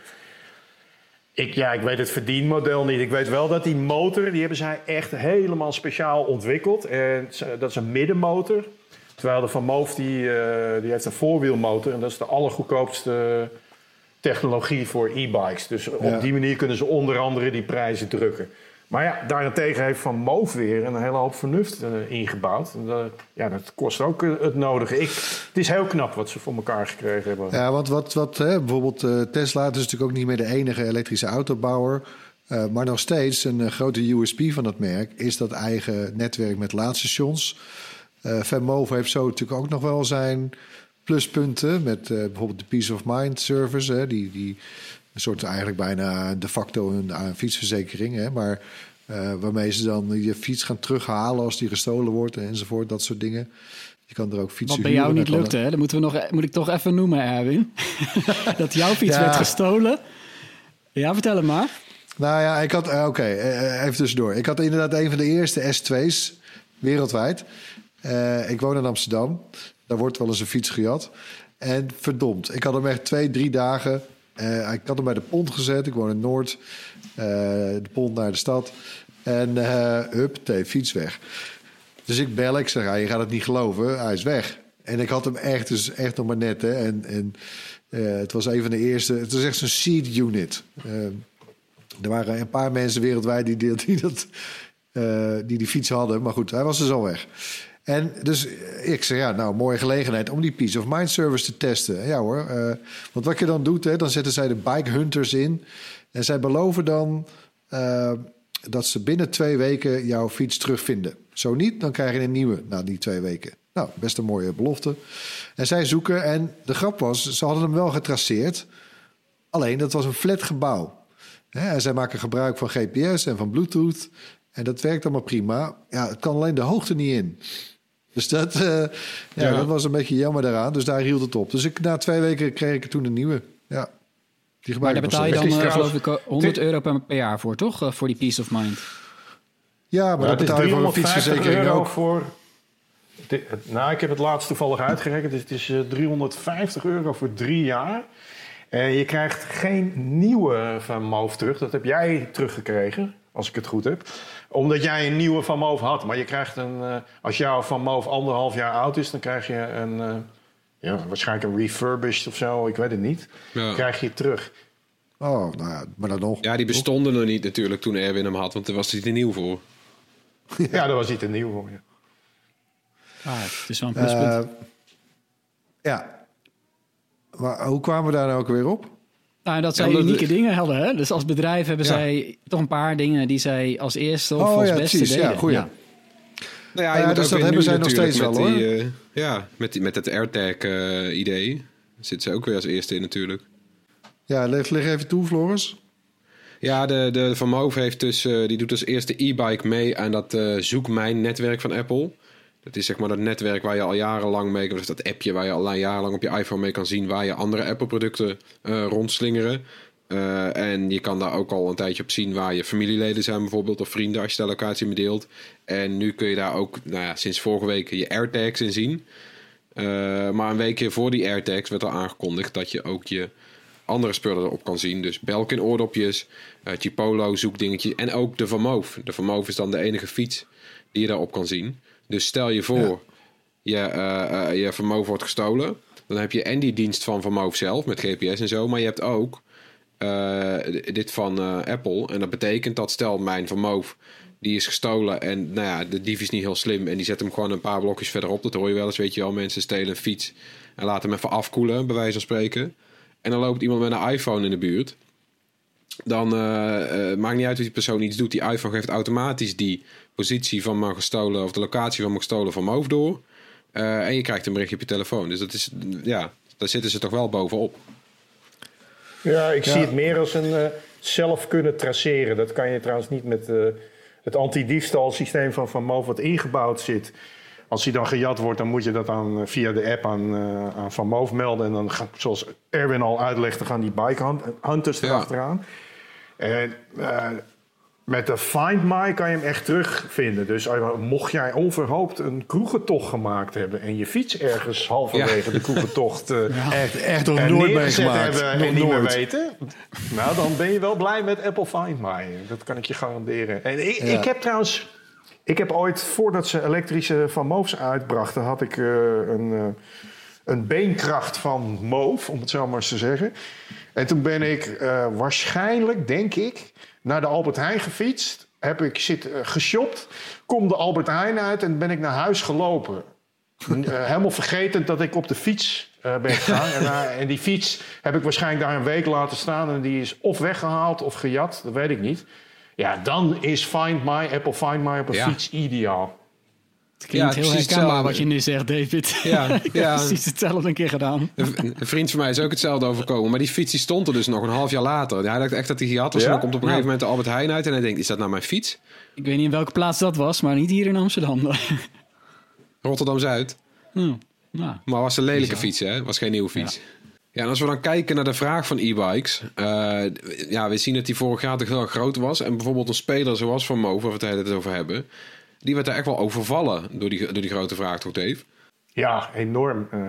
[SPEAKER 7] Ik, ja, ik weet het verdienmodel niet. Ik weet wel dat die motor, die hebben zij echt helemaal speciaal ontwikkeld. En dat is een middenmotor. Terwijl de Van Moof, die, uh, die heeft een voorwielmotor. En dat is de allergoedkoopste technologie voor e-bikes. Dus op
[SPEAKER 5] Ja.
[SPEAKER 7] die manier kunnen ze onder andere die prijzen drukken. Maar ja, daarentegen heeft Van Moof weer een hele hoop vernuft uh, ingebouwd. En, uh, ja, dat kost ook uh, het nodige. Ik, het is heel knap wat ze voor elkaar gekregen hebben.
[SPEAKER 5] Ja, want wat, wat hè, bijvoorbeeld uh, Tesla, het is natuurlijk ook niet meer de enige elektrische autobouwer. Uh, maar nog steeds een uh, grote U S P van dat merk is dat eigen netwerk met laadstations. Uh, Van Moof heeft zo natuurlijk ook nog wel zijn pluspunten met uh, bijvoorbeeld de Peace of Mind service. Hè, die, die een soort eigenlijk bijna de facto een, een fietsverzekering. Hè, maar uh, waarmee ze dan je fiets gaan terughalen als die gestolen wordt enzovoort. Dat soort dingen. Je kan er ook fietsen
[SPEAKER 6] Wat bij jou
[SPEAKER 5] huren,
[SPEAKER 6] niet
[SPEAKER 5] dan kan
[SPEAKER 6] lukte, hè? Dat moeten we nog, moet ik toch even noemen, Erwin. Dat jouw fiets
[SPEAKER 5] Ja.
[SPEAKER 6] werd gestolen. Ja, vertel het maar.
[SPEAKER 5] Nou ja, ik had... Oké, okay, even tussendoor. Ik had inderdaad een van de eerste S twee's wereldwijd. Uh, ik woon in Amsterdam. Daar wordt wel eens een fiets gejat. En verdomd, ik had hem echt twee, drie dagen... Uh, ik had hem bij de pont gezet. Ik woon in Noord. Uh, de pont naar de stad. En uh, hup, de fiets weg. Dus ik bel, ik zeg, ja, je gaat het niet geloven. Hij is weg. En ik had hem echt, dus echt nog maar net. Hè. En, en uh, het was een van de eerste... Het was echt zo'n seed unit. Uh, er waren een paar mensen wereldwijd die, die, die, dat, uh, die die fiets hadden. Maar goed, hij was dus al weg. En dus ik zei, ja, nou, mooie gelegenheid om die Peace of Mind service te testen. Ja hoor, uh, want wat je dan doet, hè, dan zetten zij de bike hunters in. En zij beloven dan uh, dat ze binnen twee weken jouw fiets terugvinden. Zo niet, dan krijg je een nieuwe na die twee weken. Nou, best een mooie belofte. En zij zoeken, en de grap was, ze hadden hem wel getraceerd. Alleen, dat was een flat gebouw. Hè, en zij maken gebruik van G P S en van Bluetooth. En dat werkt allemaal prima. Ja, het kan alleen de hoogte niet in. Dus dat, uh, ja, ja. dat was een beetje jammer daaraan. Dus daar hield het op. Dus ik, na twee weken kreeg ik toen een nieuwe. Ja, die
[SPEAKER 6] maar daar betaal je dan, uh,
[SPEAKER 7] trouwens,
[SPEAKER 6] geloof ik, honderd euro per, per jaar voor, toch? Uh, voor die Peace of Mind.
[SPEAKER 5] Ja, maar
[SPEAKER 7] ja,
[SPEAKER 5] dat betaal je voor een fietsverzekering ook.
[SPEAKER 7] Voor, dit, nou, ik heb het laatst toevallig uitgerekend. Dus het is uh, driehonderdvijftig euro voor drie jaar. En je krijgt geen nieuwe Van Moof terug. Dat heb jij teruggekregen, als ik het goed heb. Omdat jij een nieuwe Van Moof had. Maar je krijgt een... Uh, als jouw Van Moof anderhalf jaar oud is, dan krijg je een... Uh, ja, waarschijnlijk een refurbished of zo. Ik weet het niet.
[SPEAKER 4] Ja.
[SPEAKER 7] Krijg je terug.
[SPEAKER 5] Oh, nou ja, maar dan nog.
[SPEAKER 4] Ja, die bestonden nog niet natuurlijk toen Erwin hem had. Want er was hij te nieuw voor.
[SPEAKER 7] Ja, ja daar was hij te nieuw voor. Ja.
[SPEAKER 6] Ah, het is wel een pluspunt.
[SPEAKER 5] Uh, ja. Maar hoe kwamen we daar nou ook weer op?
[SPEAKER 6] Nou, dat zij
[SPEAKER 4] Ja, omdat
[SPEAKER 6] unieke
[SPEAKER 4] de-
[SPEAKER 6] dingen hadden. Hè? Dus als bedrijf hebben
[SPEAKER 4] Ja.
[SPEAKER 6] zij toch een paar dingen die zij als eerste of
[SPEAKER 5] Oh,
[SPEAKER 6] als
[SPEAKER 5] ja,
[SPEAKER 6] beste
[SPEAKER 5] precies. Ja,
[SPEAKER 6] deden.
[SPEAKER 5] goeie.
[SPEAKER 4] Nou ja,
[SPEAKER 5] Ja,
[SPEAKER 4] je moet
[SPEAKER 5] dus
[SPEAKER 4] ook
[SPEAKER 5] dat
[SPEAKER 4] weer
[SPEAKER 5] hebben
[SPEAKER 4] nu
[SPEAKER 5] zij nog
[SPEAKER 4] natuurlijk
[SPEAKER 5] steeds
[SPEAKER 4] met
[SPEAKER 5] wel,
[SPEAKER 4] die, eh, ja, met, die, met het AirTag-idee. Zit ze ook weer als eerste in natuurlijk.
[SPEAKER 5] Ja, leg, leg even toe, Floris.
[SPEAKER 4] Ja, de, de Van Moof heeft dus, uh, die doet als eerste e-bike mee aan dat uh, Zoek Mijn netwerk van Apple. Dat is zeg maar dat netwerk waar je al jarenlang mee kan... Dus dat appje waar je al jarenlang op je iPhone mee kan zien... waar je andere Apple-producten uh, rondslingeren. Uh, en je kan daar ook al een tijdje op zien... waar je familieleden zijn bijvoorbeeld... of vrienden als je de locatie mee deelt. En nu kun je daar ook nou ja, sinds vorige week je AirTags in zien. Uh, maar een weekje voor die AirTags werd al aangekondigd... dat je ook je andere spullen erop kan zien. Dus Belkin oordopjes, uh, Chipolo zoekdingetje... en ook de Van Moof. De Van Moof is dan de enige fiets die je daarop kan zien... Dus stel je voor, ja. je, uh, uh, je Van Moof wordt gestolen. Dan heb je en die dienst van Van Moof zelf met G P S en zo. Maar je hebt ook uh, dit van uh, Apple. En dat betekent dat stel mijn Van Moof, die is gestolen. En nou ja, de dief is niet heel slim. En die zet hem gewoon een paar blokjes verderop. Dat hoor je wel eens, weet je wel. Mensen stelen een fiets en laten hem even afkoelen, bij wijze van spreken. En dan loopt iemand met een iPhone in de buurt. Dan uh, uh, maakt niet uit of die persoon iets doet. Die iPhone geeft automatisch die positie van mijn gestolen... of de locatie van mijn gestolen Van Moof door. Uh, en je krijgt een berichtje op je telefoon. Dus dat is, ja, daar zitten ze toch wel bovenop.
[SPEAKER 7] Ja, ik
[SPEAKER 5] Ja.
[SPEAKER 7] zie het meer als een uh, zelf kunnen traceren. Dat kan je trouwens niet met uh, het anti-diefstalsysteem van Van Moof wat ingebouwd zit. Als hij dan gejat wordt, dan moet je dat dan via de app aan, uh, aan Van Moof melden. En dan, gaan, zoals Erwin al uitlegde, gaan die bike hunters erachteraan. En uh, met de Find My kan je hem echt terugvinden. Dus uh, mocht jij onverhoopt een kroegentocht gemaakt hebben... en je fiets ergens halverwege
[SPEAKER 4] Ja.
[SPEAKER 7] de kroegentocht... Uh,
[SPEAKER 5] Echt, echt nog
[SPEAKER 7] er
[SPEAKER 5] nooit
[SPEAKER 7] neergezet
[SPEAKER 5] meegemaakt.
[SPEAKER 7] hebben
[SPEAKER 5] Nog
[SPEAKER 7] en niet meer
[SPEAKER 5] nooit.
[SPEAKER 7] weten... nou, dan ben je wel blij met Apple Find My. Dat kan ik je garanderen. En ik,
[SPEAKER 5] Ja.
[SPEAKER 7] ik heb trouwens... Ik heb ooit, voordat ze elektrische Van Moofs uitbrachten... had ik uh, een, uh, een beenkracht van Moof, om het zo maar eens te zeggen. En toen ben ik uh, waarschijnlijk, denk ik... naar de Albert Heijn gefietst. Heb ik zit, uh, geshopt. Kom de Albert Heijn uit en ben ik naar huis gelopen. uh, helemaal vergeten dat ik op de fiets uh, ben gegaan. en, uh, en die fiets heb ik waarschijnlijk daar een week laten staan... en die is of weggehaald of gejat, dat weet ik niet... Ja, dan is Find My, Apple Find My op een
[SPEAKER 4] Ja.
[SPEAKER 7] fiets ideaal.
[SPEAKER 6] Het klinkt
[SPEAKER 4] Ja,
[SPEAKER 6] heel
[SPEAKER 4] precies
[SPEAKER 6] herkenbaar
[SPEAKER 4] hetzelfde.
[SPEAKER 6] wat je nu zegt, David.
[SPEAKER 4] Ja,
[SPEAKER 6] ik heb
[SPEAKER 4] ja.
[SPEAKER 6] precies hetzelfde een keer gedaan.
[SPEAKER 4] Een, een vriend van mij is ook hetzelfde overkomen. Maar die fiets die stond er dus nog een half jaar later. Hij dacht echt dat hij gehad was.
[SPEAKER 7] Ja?
[SPEAKER 4] En dan komt op een
[SPEAKER 6] Ja.
[SPEAKER 4] gegeven moment de Albert Heijn uit... en hij denkt, is dat nou mijn fiets?
[SPEAKER 6] Ik weet niet in welke plaats dat was, maar niet hier in Amsterdam.
[SPEAKER 4] Rotterdam-Zuid.
[SPEAKER 6] Hm, nou,
[SPEAKER 4] Maar was een lelijke fiets, hè? Was geen nieuwe fiets. Ja, en als we dan kijken naar de vraag van e-bikes... Uh, ja, we zien dat die vorig jaar toch heel erg groot was. En bijvoorbeeld een speler zoals Van Moof, waar we het over hebben... die werd er echt wel overvallen door die, door die grote vraag, toch, Dave?
[SPEAKER 7] Ja, enorm. Uh,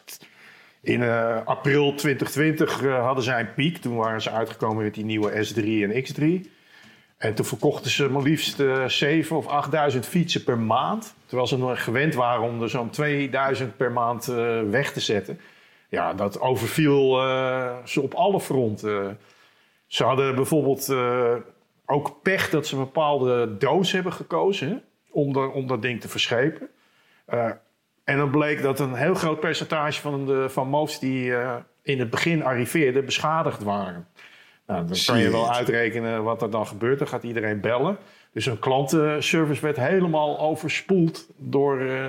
[SPEAKER 7] in uh, april twintig twintig uh, hadden zij een piek. Toen waren ze uitgekomen met die nieuwe S drie en X drie. En toen verkochten ze maar liefst uh, zeven of achtduizend fietsen per maand. Terwijl ze nog gewend waren om er zo'n tweeduizend per maand uh, weg te zetten. Ja, dat overviel uh, ze op alle fronten. Ze hadden bijvoorbeeld uh, ook pech dat ze een bepaalde doos hebben gekozen... Hè, om, de, om dat ding te verschepen. Uh, en dan bleek dat een heel groot percentage van de Van Moofs... die uh, in het begin arriveerden, beschadigd waren. Nou, dan kan je wel uitrekenen wat er dan gebeurt. Dan gaat iedereen bellen. Dus een klantenservice werd helemaal overspoeld door... Uh,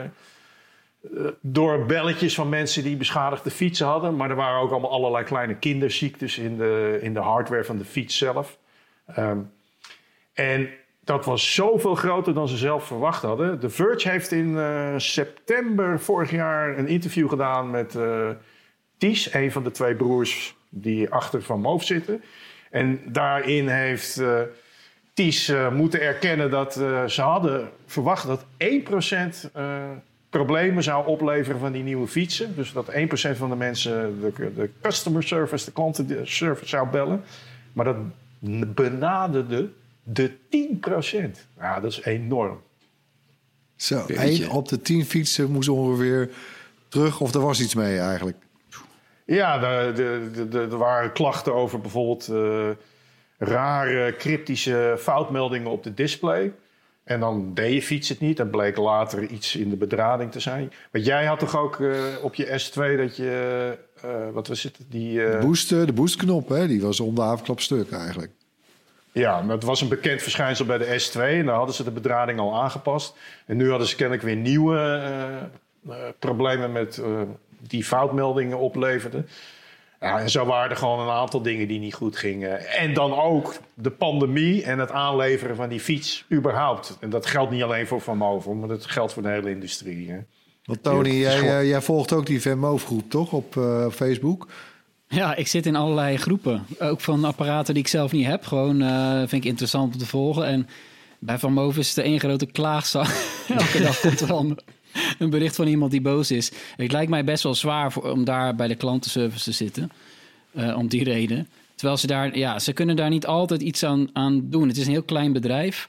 [SPEAKER 7] door belletjes van mensen die beschadigde fietsen hadden. Maar er waren ook allemaal allerlei kleine kinderziektes in de, in de hardware van de fiets zelf. Um, en dat was zoveel groter dan ze zelf verwacht hadden. The Verge heeft in uh, september vorig jaar een interview gedaan met uh, Ties, een van de twee broers die achter Van Moof zitten. En daarin heeft uh, Ties uh, moeten erkennen dat uh, ze hadden verwacht dat één procent... Uh, problemen zou opleveren van die nieuwe fietsen. Dus dat één procent van de mensen de, de customer service, de klantenservice zou bellen. Maar dat benaderde de tien procent. Ja, dat is enorm.
[SPEAKER 5] Zo,
[SPEAKER 4] Jeetje.
[SPEAKER 5] één op de tien fietsen moest ongeveer terug. Of er was iets mee eigenlijk.
[SPEAKER 7] Ja, de, de, de, de, er waren klachten over bijvoorbeeld uh, rare cryptische foutmeldingen op de display. En dan deed je fiets het niet. En bleek later iets in de bedrading te zijn. Want jij had toch ook uh, op je S twee dat je... Uh, wat was het? Die, uh...
[SPEAKER 5] de, boost, de boostknop, hè, die was om de havenklap stuk eigenlijk.
[SPEAKER 7] Ja, maar het was een bekend verschijnsel bij de S twee. En daar hadden ze de bedrading al aangepast. En nu hadden ze kennelijk weer nieuwe uh, uh, problemen met uh, die foutmeldingen opleverden. Ja, en zo waren er gewoon een aantal dingen die niet goed gingen. En dan ook de pandemie en het aanleveren van die fiets überhaupt. En dat geldt niet alleen voor Van Moof, maar dat geldt voor de hele industrie. Hè.
[SPEAKER 5] Want Tony, jij, jij, jij volgt ook die Van Moof groep toch op uh, Facebook?
[SPEAKER 6] Ja, ik zit in allerlei groepen. Ook van apparaten die ik zelf niet heb. Gewoon uh, vind ik interessant om te volgen. En bij Van Moof is het één grote klaagzang. Elke dag komt er dan een bericht van iemand die boos is. Het lijkt mij best wel zwaar voor, om daar bij de klantenservice te zitten. Uh, om die reden. Terwijl ze daar, ja, ze kunnen daar niet altijd iets aan, aan doen. Het is een heel klein bedrijf.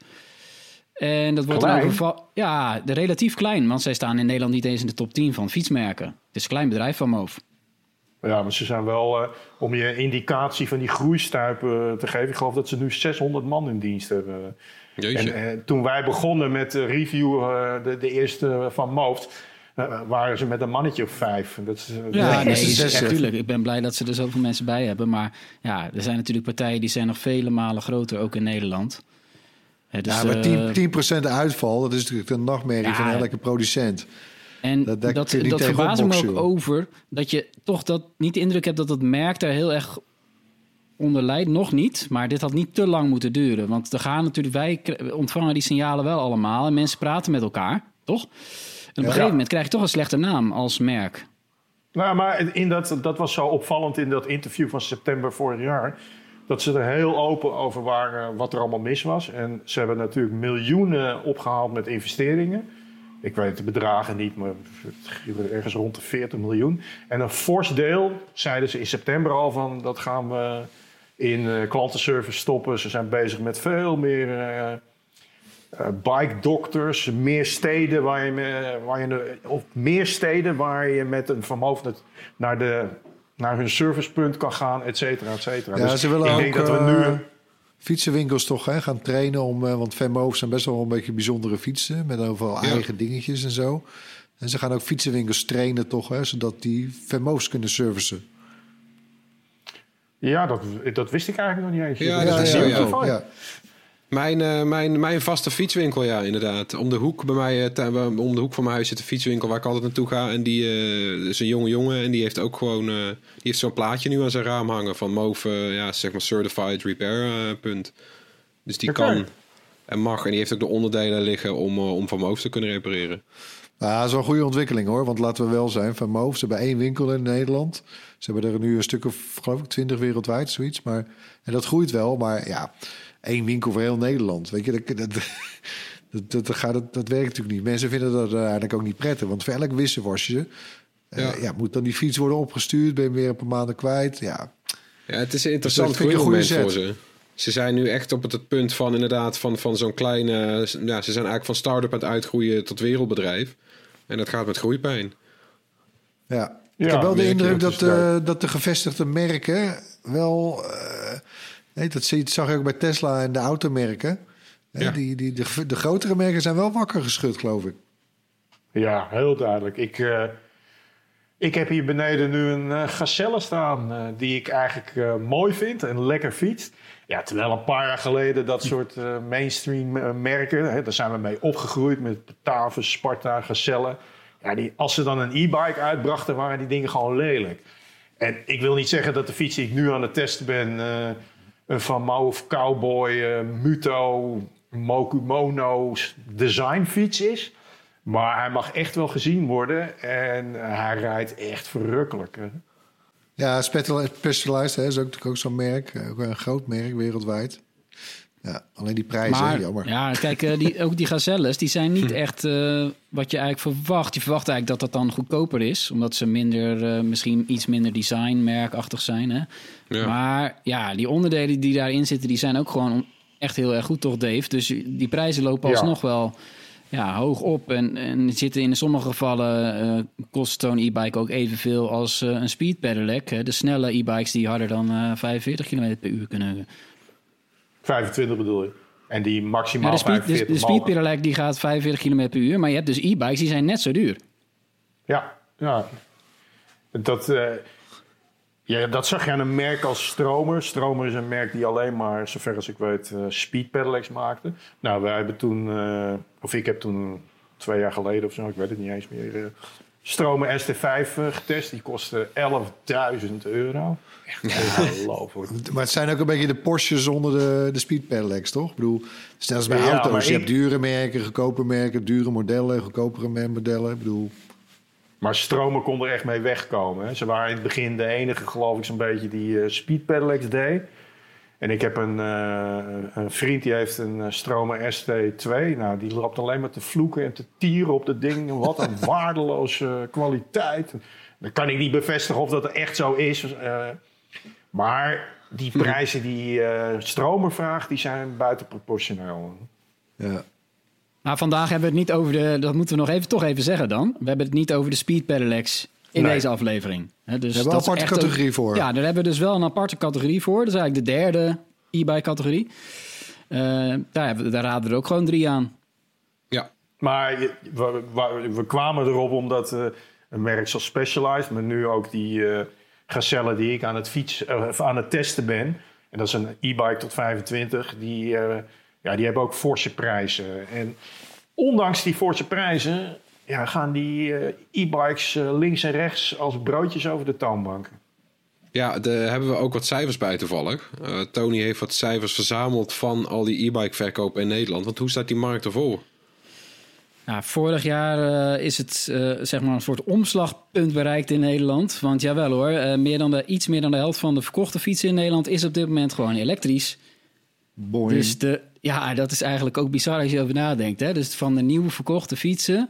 [SPEAKER 6] En dat wordt
[SPEAKER 7] klein?
[SPEAKER 6] dan overval. Ja, de relatief klein. Want zij staan in Nederland niet eens in de top tien van fietsmerken. Het is een klein bedrijf Van Moof.
[SPEAKER 7] Ja, maar ze zijn wel, uh, om je indicatie van die groeistuipen te geven... ik geloof dat ze nu zeshonderd man in dienst hebben.
[SPEAKER 4] Jeetje.
[SPEAKER 7] En uh, toen wij begonnen met de review, uh, de, de eerste Van Moof... Uh, waren ze met een mannetje of vijf. Dat is, uh,
[SPEAKER 6] ja,
[SPEAKER 7] de
[SPEAKER 6] nee,
[SPEAKER 7] zes,
[SPEAKER 6] natuurlijk. Ik ben blij dat ze er zoveel mensen bij hebben. Maar ja, er zijn natuurlijk partijen die zijn nog vele malen groter, ook in Nederland.
[SPEAKER 5] Uh, dus, ja, maar
[SPEAKER 6] uh,
[SPEAKER 5] tien procent uitval, dat is natuurlijk een nachtmerrie ja, van elke producent.
[SPEAKER 6] En dat, dat, dat, dat verbaast me ook over dat je toch dat, niet de indruk hebt dat het merk daar heel erg onder lijdt. Nog niet, maar dit had niet te lang moeten duren. Want er gaan natuurlijk, wij ontvangen die signalen wel allemaal en mensen praten met elkaar, toch? En op een ja. gegeven moment krijg je toch een slechte naam als merk.
[SPEAKER 7] Nou, maar in dat, dat was zo opvallend in dat interview van september vorig jaar. Dat ze er heel open over waren wat er allemaal mis was. En ze hebben natuurlijk miljoenen opgehaald met investeringen. Ik weet de bedragen niet, maar ergens rond de veertig miljoen. En een fors deel, zeiden ze in september al van... dat gaan we in uh, klantenservice stoppen. Ze zijn bezig met veel meer uh, uh, bike doctors, meer steden waar je, me, waar je of meer steden waar je met een Van Moof naar de naar hun servicepunt kan gaan, et cetera, et cetera.
[SPEAKER 5] Ja,
[SPEAKER 7] dus
[SPEAKER 5] ze willen
[SPEAKER 7] ik
[SPEAKER 5] ook
[SPEAKER 7] denk dat we nu
[SPEAKER 5] uh, fietsenwinkels toch hè, gaan trainen om, uh, want Van Moof zijn best wel een beetje bijzondere fietsen met overal ja. eigen dingetjes en zo. En ze gaan ook fietsenwinkels trainen toch, hè, zodat die Van Moofs kunnen servicen.
[SPEAKER 7] Ja, dat, dat wist ik eigenlijk nog niet eens.
[SPEAKER 4] Ja,
[SPEAKER 7] dat
[SPEAKER 4] ja,
[SPEAKER 7] is
[SPEAKER 4] ja,
[SPEAKER 7] ja,
[SPEAKER 4] ja. ja. Mijn, uh, mijn, mijn vaste fietswinkel, ja, inderdaad. Om de hoek bij mij, uh, om de hoek van mijn huis zit een fietswinkel waar ik altijd naartoe ga. En die uh, is een jonge jongen en die heeft ook gewoon, uh, die heeft zo'n plaatje nu aan zijn raam hangen van Moof, uh, ja, zeg maar certified repair uh, punt. Dus die okay. kan en mag en die heeft ook de onderdelen liggen om, uh, om van Moof te kunnen repareren.
[SPEAKER 5] Ja, dat is wel een goede ontwikkeling hoor, want laten we wel zijn, Van Moof, ze hebben één winkel in Nederland. Ze hebben er nu een stuk of, geloof ik, twintig wereldwijd, zoiets. Maar, en dat groeit wel, maar ja, één winkel voor heel Nederland. Weet je, dat, dat, dat, dat, dat, gaat, dat, dat werkt natuurlijk niet. Mensen vinden dat eigenlijk ook niet prettig, want voor elk wisselwasje ja. Uh, ja, moet dan die fiets worden opgestuurd, ben je weer een paar maanden kwijt. Ja,
[SPEAKER 4] ja het is een interessant dus groeimoment voor ze. Ze zijn nu echt op het, het punt van inderdaad van, van zo'n kleine... Ja, ze zijn eigenlijk van start-up aan het uitgroeien tot wereldbedrijf. En dat gaat met groeipijn.
[SPEAKER 5] Ja, ik ja, heb wel de indruk dat, uh, dat de gevestigde merken wel... Uh, nee, dat zag ik ook bij Tesla en de automerken. Ja. Die, die, de, de grotere merken zijn wel wakker geschud, geloof ik.
[SPEAKER 7] Ja, heel duidelijk. Ik, uh, ik heb hier beneden nu een uh, Gazelle staan... Uh, die ik eigenlijk uh, mooi vind en lekker fietst. Ja, terwijl een paar jaar geleden dat soort uh, mainstream uh, merken... Hè, daar zijn we mee opgegroeid met Batavus, Sparta, Gazelle... Ja, die, als ze dan een e-bike uitbrachten, waren die dingen gewoon lelijk. En ik wil niet zeggen dat de fiets die ik nu aan het testen ben... Uh, een Van Moof Cowboy, uh, Muto, Mokumono designfiets is. Maar hij mag echt wel gezien worden. En uh, hij rijdt echt verrukkelijk. Hè?
[SPEAKER 5] Ja, Specialized hè, is ook, ook zo'n merk. Ook een groot merk wereldwijd. Ja, alleen die prijzen,
[SPEAKER 6] maar,
[SPEAKER 5] jammer.
[SPEAKER 6] Ja, kijk, uh, die, ook die Gazelles, die zijn niet echt uh, wat je eigenlijk verwacht. Je verwacht eigenlijk dat dat dan goedkoper is. Omdat ze minder, uh, misschien iets minder designmerkachtig zijn. Hè? Ja. Maar ja, die onderdelen die daarin zitten, die zijn ook gewoon echt heel erg goed, toch Dave? Dus die prijzen lopen alsnog ja. wel ja, hoog op. En, en zitten in sommige gevallen uh, kost zo'n e-bike ook evenveel als uh, een speed pedelec. Hè? De snelle e-bikes die harder dan uh, vijfenveertig kilometer per uur kunnen...
[SPEAKER 7] vijfentwintig bedoel je? En die maximaal
[SPEAKER 6] ja, de speed,
[SPEAKER 7] vijfenveertig
[SPEAKER 6] de, de speed pedelec die gaat vijfenveertig kilometer per uur. Maar je hebt dus e-bikes, die zijn net zo duur.
[SPEAKER 7] Ja, ja. Dat, uh, ja, dat zag je aan een merk als Stromer. Stromer is een merk die alleen maar, zover als ik weet, uh, speed pedelecs maakte. Nou, wij hebben toen, uh, of ik heb toen twee jaar geleden of zo, ik weet het niet eens meer, uh, Stromer S T vijf uh, getest. Die kostte elfduizend euro. Ongelooflijk.
[SPEAKER 5] Maar het zijn ook een beetje de Porsche zonder de, de speed pedelecs, toch? Ik bedoel, stel eens bij
[SPEAKER 7] ja,
[SPEAKER 5] auto's. Je
[SPEAKER 7] ik...
[SPEAKER 5] hebt dure merken, goedkope merken, dure modellen, goedkopere modellen. Ik bedoel...
[SPEAKER 7] Maar Stromer kon er echt mee wegkomen. Hè. Ze waren in het begin de enige, geloof ik, zo'n beetje die uh, speed pedelecs deed. En ik heb een, uh, een vriend die heeft een uh, Stromer S T twee. Nou, die loopt alleen maar te vloeken en te tieren op dat ding. Wat een waardeloze uh, kwaliteit. Dan kan ik niet bevestigen of dat echt zo is. Uh, maar die prijzen die uh, Stromer vraagt, die zijn buitenproportioneel.
[SPEAKER 5] Ja.
[SPEAKER 6] Maar vandaag hebben we het niet over de... Dat moeten we nog even, toch even zeggen dan. We hebben het niet over de speed pedelecs in nee. deze aflevering. He, dus
[SPEAKER 5] we hebben
[SPEAKER 6] dat
[SPEAKER 5] een aparte categorie
[SPEAKER 6] een,
[SPEAKER 5] voor.
[SPEAKER 6] Ja, daar hebben we dus wel een aparte categorie voor. Dat is eigenlijk de derde e-bike categorie. Uh, daar, daar raden we er ook gewoon drie aan.
[SPEAKER 7] Ja, maar we, we, we kwamen erop omdat uh, een merk zoals Specialized... maar nu ook die uh, Gazelle die ik aan het, fiets, uh, aan het testen ben... en dat is een e-bike tot vijfentwintig... die, uh, ja, die hebben ook forse prijzen. En ondanks die forse prijzen... Ja, gaan die uh, e-bikes uh, links en rechts als broodjes over de toonbank.
[SPEAKER 4] Ja, daar hebben we ook wat cijfers bij toevallig. Uh, Tony heeft wat cijfers verzameld van al die e-bike verkoop in Nederland. Want hoe staat die markt ervoor?
[SPEAKER 6] Nou, vorig jaar uh, is het uh, zeg maar een soort omslagpunt bereikt in Nederland. Want jawel hoor, uh, meer dan de, iets meer dan de helft van de verkochte fietsen in Nederland is op dit moment gewoon elektrisch.
[SPEAKER 5] Boing.
[SPEAKER 6] Dus de, ja, dat is eigenlijk ook bizar als je over nadenkt. Hè? Dus van de nieuwe verkochte fietsen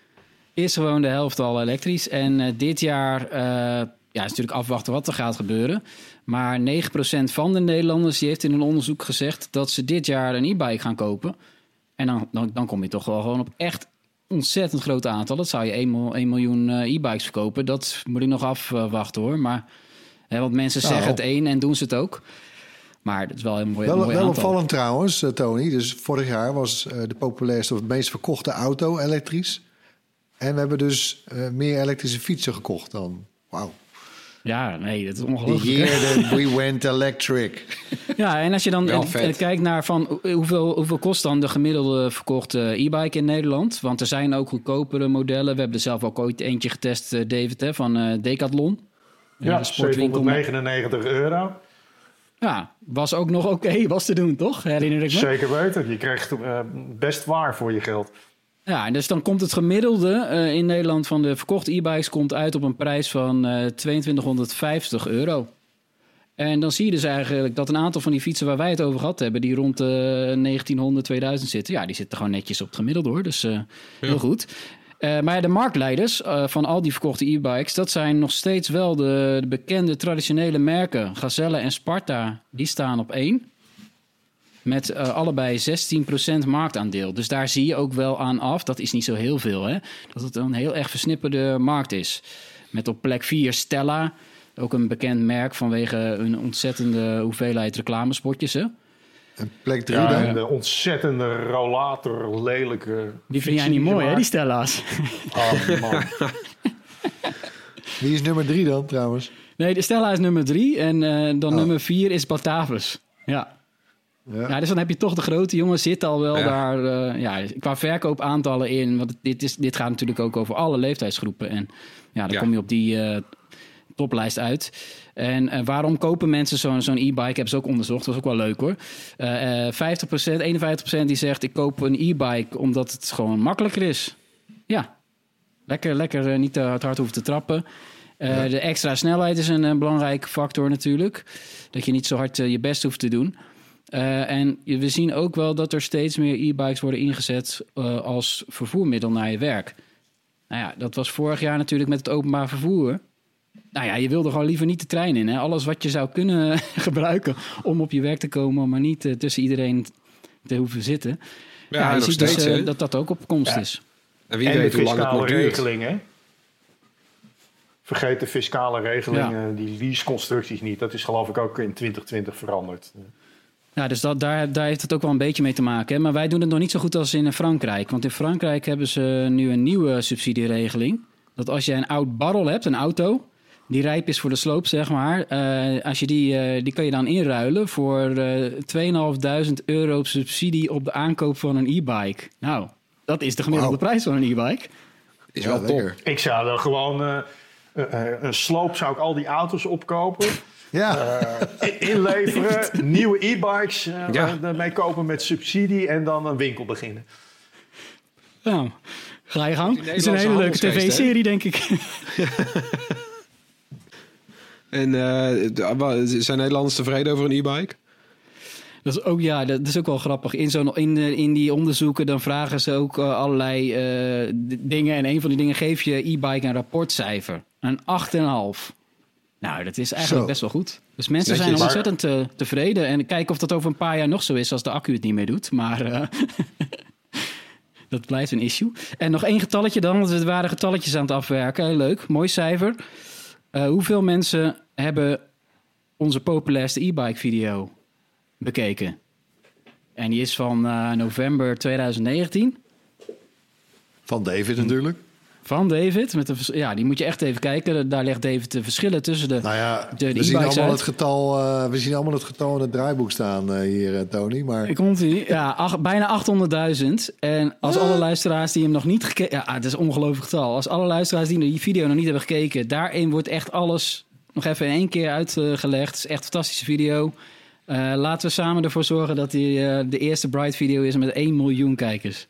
[SPEAKER 6] is gewoon de helft al elektrisch. En uh, dit jaar, uh, ja, is natuurlijk afwachten wat er gaat gebeuren. Maar negen procent van de Nederlanders die heeft in een onderzoek gezegd dat ze dit jaar een e-bike gaan kopen. En dan, dan, dan kom je toch wel gewoon op echt ontzettend grote aantal. Dat zou je één miljoen uh, e-bikes verkopen. Dat moet ik nog afwachten uh, hoor. Maar, hè, want mensen nou, zeggen het één en doen ze het ook. Maar dat is wel een mooi,
[SPEAKER 5] wel,
[SPEAKER 6] mooi
[SPEAKER 5] wel
[SPEAKER 6] aantal.
[SPEAKER 5] opvallend trouwens, uh, Tony. Dus vorig jaar was uh, de populairste of het meest verkochte auto elektrisch. En we hebben dus uh, meer elektrische fietsen gekocht dan. Wauw.
[SPEAKER 6] Ja, nee, dat is ongelooflijk.
[SPEAKER 5] The year that we went electric.
[SPEAKER 6] Ja, en als je dan uh, kijkt naar van hoeveel, hoeveel kost dan de gemiddelde verkochte e-bike in Nederland? Want er zijn ook goedkopere modellen. We hebben er zelf ook ooit eentje getest, uh, David, hè, van uh, Decathlon.
[SPEAKER 7] Ja, zevenhonderdnegenennegentig euro.
[SPEAKER 6] Ja, was ook nog oké, okay, was te doen, toch? Herinner ik me.
[SPEAKER 7] Zeker weten. Je krijgt uh, best waar voor je geld.
[SPEAKER 6] Ja, en dus dan komt het gemiddelde uh, in Nederland van de verkochte e-bikes komt uit op een prijs van uh, tweeëntwintighonderdvijftig euro. En dan zie je dus eigenlijk dat een aantal van die fietsen waar wij het over gehad hebben, die rond de uh, negentienhonderd, tweeduizend zitten, ja, die zitten gewoon netjes op het gemiddelde hoor. Dus uh, heel ja. goed. Uh, maar de marktleiders uh, van al die verkochte e-bikes, dat zijn nog steeds wel de, de bekende traditionele merken. Gazelle en Sparta, die staan op één. Met uh, allebei zestien procent marktaandeel. Dus daar zie je ook wel aan af, dat is niet zo heel veel, hè, dat het een heel erg versnipperde markt is. Met op plek vier Stella, ook een bekend merk vanwege een ontzettende hoeveelheid reclamespotjes. Hè?
[SPEAKER 5] En plek drie
[SPEAKER 7] ja,
[SPEAKER 5] dan?
[SPEAKER 7] En de ontzettende rollator, lelijke...
[SPEAKER 6] Die vind jij niet mooi, hè, die Stella's?
[SPEAKER 7] Oh, man.
[SPEAKER 5] Wie is nummer drie dan, trouwens?
[SPEAKER 6] Nee, de Stella is nummer drie en uh, dan oh. nummer vier is Batavus. Ja. Ja. ja, dus dan heb je toch de grote jongens zitten al wel ja. daar uh, ja, qua verkoopaantallen in. Want dit, is, dit gaat natuurlijk ook over alle leeftijdsgroepen. En ja, dan ja. kom je op die uh, toplijst uit. En uh, waarom kopen mensen zo'n, zo'n e-bike? Hebben ze ook onderzocht. Dat was ook wel leuk hoor. Uh, uh, vijftig procent, eenenvijftig procent die zegt ik koop een e-bike omdat het gewoon makkelijker is. Ja, lekker, lekker uh, niet te hard, hard hoeven te trappen. Uh, ja. De extra snelheid is een, een belangrijke factor natuurlijk. Dat je niet zo hard uh, je best hoeft te doen. Uh, en we zien ook wel dat er steeds meer e-bikes worden ingezet uh, als vervoermiddel naar je werk. Nou ja, dat was vorig jaar natuurlijk met het openbaar vervoer. Nou ja, je wilde gewoon liever niet de trein in. Hè? Alles wat je zou kunnen gebruiken om op je werk te komen, maar niet uh, tussen iedereen te hoeven zitten. Ja, ja je nog ziet steeds, dus uh, dat dat ook op komst ja. is.
[SPEAKER 4] En wie en weet hoe lang het nog duurt.
[SPEAKER 7] Regelingen. Vergeet de fiscale regelingen, ja. die leaseconstructies niet. Dat is geloof ik ook in twintig twintig veranderd.
[SPEAKER 6] Ja, dus dat, daar, daar heeft het ook wel een beetje mee te maken. Hè? Maar wij doen het nog niet zo goed als in Frankrijk. Want in Frankrijk hebben ze nu een nieuwe subsidieregeling. Dat als je een oud barrel hebt, een auto, die rijp is voor de sloop, zeg maar. Uh, als je die, uh, die kan je dan inruilen voor uh, tweeduizend vijfhonderd euro subsidie op de aankoop van een e-bike. Nou, dat is de gemiddelde wow. prijs van een e-bike.
[SPEAKER 4] Is wel ja, top.
[SPEAKER 7] Ik zou dan gewoon uh, uh, een sloop, zou ik al die auto's opkopen.
[SPEAKER 5] Ja.
[SPEAKER 7] Uh, inleveren, nieuwe e-bikes uh, ja. mee kopen met subsidie en dan een winkel beginnen.
[SPEAKER 6] Nou, ga je gang. Het is een hele leuke tv-serie, denk ik.
[SPEAKER 4] En uh, zijn Nederlanders tevreden over een e-bike?
[SPEAKER 6] Dat is ook, ja, dat is ook wel grappig. In, zo'n, in, in die onderzoeken dan vragen ze ook uh, allerlei uh, dingen. En een van die dingen geef je e-bike een rapportcijfer. Een acht komma vijf. Nou, dat is eigenlijk zo. Best wel goed. Dus mensen Netjes, zijn ontzettend uh, tevreden. En kijken of dat over een paar jaar nog zo is als de accu het niet meer doet. Maar uh, dat blijft een issue. En nog één getalletje dan, want we waren getalletjes aan het afwerken. Leuk, mooi cijfer. Uh, hoeveel mensen hebben onze populairste e-bike video bekeken? En die is van uh, november twintig negentien.
[SPEAKER 5] Van David natuurlijk.
[SPEAKER 6] Van David. Met de, ja, die moet je echt even kijken. Daar legt David de verschillen tussen de,
[SPEAKER 5] nou ja,
[SPEAKER 6] de, de
[SPEAKER 5] we zien allemaal
[SPEAKER 6] uit.
[SPEAKER 5] het getal. Uh, we zien allemaal het getal in het draaiboek staan uh, hier, uh, Tony. Maar
[SPEAKER 6] ik komt ie. Ja, ach, bijna achthonderdduizend. En als uh. alle luisteraars die hem nog niet gekeken, ja, het is een ongelooflijk getal. Als alle luisteraars die die video nog niet hebben gekeken, daarin wordt echt alles nog even in één keer uitgelegd. Het is echt een fantastische video. Uh, laten we samen ervoor zorgen dat die uh, de eerste Bright video is met één miljoen kijkers.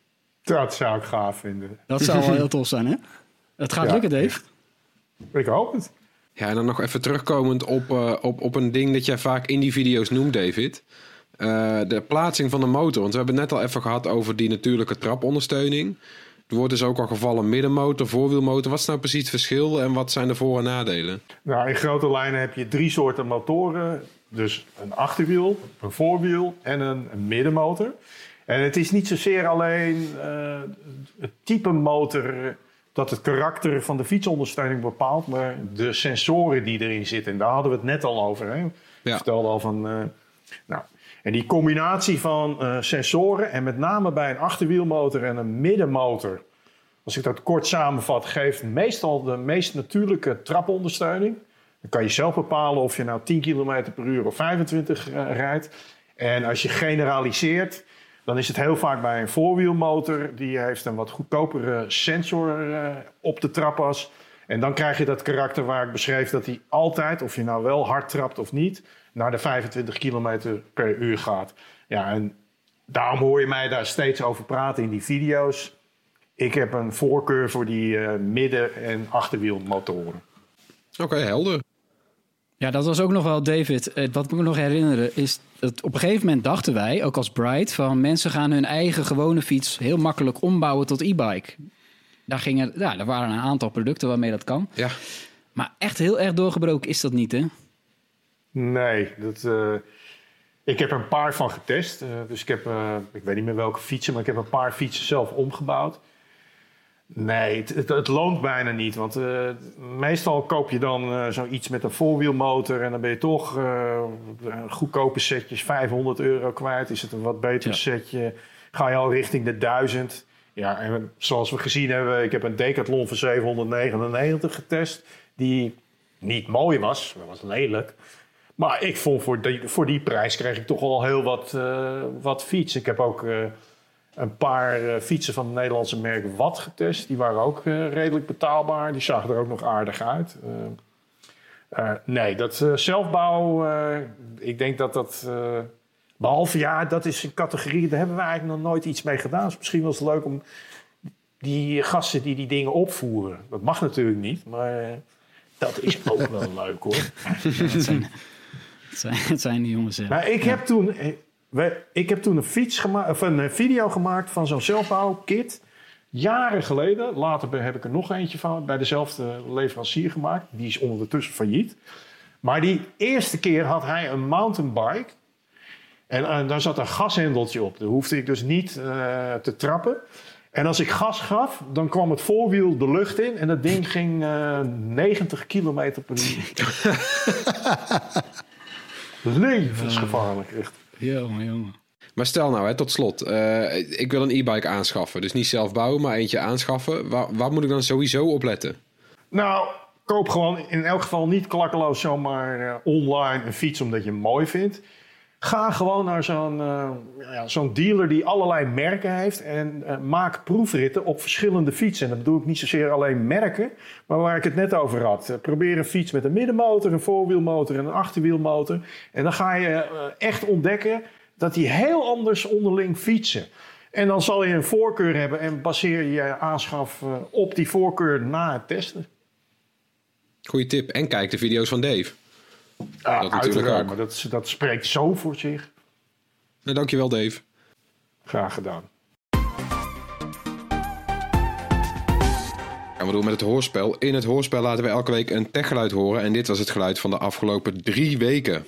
[SPEAKER 7] Dat zou ik gaaf vinden.
[SPEAKER 6] Dat zou wel heel tof zijn, hè? Het gaat ja, lukken, Dave.
[SPEAKER 7] Echt. Ik hoop het.
[SPEAKER 4] Ja, en dan nog even terugkomend op, uh, op, op een ding dat jij vaak in die video's noemt, David. Uh, de plaatsing van de motor. Want we hebben het net al even gehad over die natuurlijke trapondersteuning. Er wordt dus ook al gevallen middenmotor, voorwielmotor. Wat is nou precies het verschil en wat zijn de voor- en nadelen?
[SPEAKER 7] Nou, in grote lijnen heb je drie soorten motoren. Dus een achterwiel, een voorwiel en een, een middenmotor. En het is niet zozeer alleen uh, het type motor dat het karakter van de fietsondersteuning bepaalt, maar de sensoren die erin zitten. En daar hadden we het net al over. Hè? Ja. Ik vertelde al van. Uh, nou, en die combinatie van uh, sensoren, en met name bij een achterwielmotor en een middenmotor, als ik dat kort samenvat, geeft meestal de meest natuurlijke trapondersteuning. Dan kan je zelf bepalen of je nou tien kilometer per uur of vijfentwintig uh, rijdt. En als je generaliseert, dan is het heel vaak bij een voorwielmotor. Die heeft een wat goedkopere sensor uh, op de trapas. En dan krijg je dat karakter waar ik beschreef dat hij altijd, of je nou wel hard trapt of niet, naar de vijfentwintig kilometer per uur gaat. Ja, en daarom hoor je mij daar steeds over praten in die video's. Ik heb een voorkeur voor die uh, midden- en achterwielmotoren.
[SPEAKER 4] Oké, okay, helder.
[SPEAKER 6] Ja, dat was ook nog wel, David. Wat ik me nog herinneren is dat op een gegeven moment dachten wij, ook als Bright, van mensen gaan hun eigen gewone fiets heel makkelijk ombouwen tot e-bike. Daar gingen, ja, er waren een aantal producten waarmee dat kan.
[SPEAKER 4] Ja.
[SPEAKER 6] Maar echt heel erg doorgebroken is dat niet, hè?
[SPEAKER 7] Nee, dat, uh, ik heb er een paar van getest. Uh, dus ik heb, uh, ik weet niet meer welke fietsen, maar ik heb een paar fietsen zelf omgebouwd. Nee, het, het, het loont bijna niet. Want uh, meestal koop je dan uh, zoiets met een voorwielmotor en dan ben je toch uh, goedkope setjes, vijfhonderd euro kwijt. Is het een wat beter ja. setje? Ga je al richting de duizend? Ja, en zoals we gezien hebben, ik heb een Decathlon voor zevenhonderdnegenennegentig getest. Die niet mooi was, dat was lelijk. Maar ik vond voor die, voor die prijs kreeg ik toch al heel wat, uh, wat fiets. Ik heb ook uh, een paar uh, fietsen van het Nederlandse merk Watt getest. Die waren ook uh, redelijk betaalbaar. Die zagen er ook nog aardig uit. Uh, uh, nee, dat uh, zelfbouw, uh, ik denk dat dat... Uh, behalve, ja, dat is een categorie, daar hebben we eigenlijk nog nooit iets mee gedaan. Dus misschien was het leuk om die gasten die die dingen opvoeren. Dat mag natuurlijk niet, maar uh, dat is ook wel leuk, hoor.
[SPEAKER 6] Ja, het, zijn, het, zijn, het zijn die jongens, ja.
[SPEAKER 7] Nou, ik,
[SPEAKER 6] ja.
[SPEAKER 7] heb toen, ik heb toen een, fiets gema- of een video gemaakt van zo'n zelfbouwkit. Jaren geleden. Later heb ik er nog eentje van bij dezelfde leverancier gemaakt. Die is ondertussen failliet. Maar die eerste keer had hij een mountainbike. En uh, daar zat een gashendeltje op. Daar hoefde ik dus niet uh, te trappen. En als ik gas gaf, dan kwam het voorwiel de lucht in. En dat ding ging uh, negentig kilometer per uur. Levensgevaarlijk, echt.
[SPEAKER 6] Jongen, jongen.
[SPEAKER 4] Maar stel nou, hè, tot slot. Uh, ik wil een e-bike aanschaffen. Dus niet zelf bouwen, maar eentje aanschaffen. Waar, waar moet ik dan sowieso op letten?
[SPEAKER 7] Nou, koop gewoon in elk geval niet klakkeloos zomaar uh, online een fiets omdat je hem mooi vindt. Ga gewoon naar zo'n, uh, ja, zo'n dealer die allerlei merken heeft en uh, maak proefritten op verschillende fietsen. En dat bedoel ik niet zozeer alleen merken, maar waar ik het net over had. Uh, probeer een fiets met een middenmotor, een voorwielmotor en een achterwielmotor. En dan ga je uh, echt ontdekken dat die heel anders onderling fietsen. En dan zal je een voorkeur hebben en baseer je je aanschaf uh, op die voorkeur na het testen.
[SPEAKER 4] Goeie tip. En kijk de video's van Dave.
[SPEAKER 7] Ja,
[SPEAKER 4] dat natuurlijk ook.
[SPEAKER 7] Maar dat, dat spreekt zo voor zich.
[SPEAKER 4] Nou, dankjewel, Dave.
[SPEAKER 7] Graag gedaan.
[SPEAKER 4] En we doen met het hoorspel. In het hoorspel laten we elke week een techgeluid horen. En dit was het geluid van de afgelopen drie weken.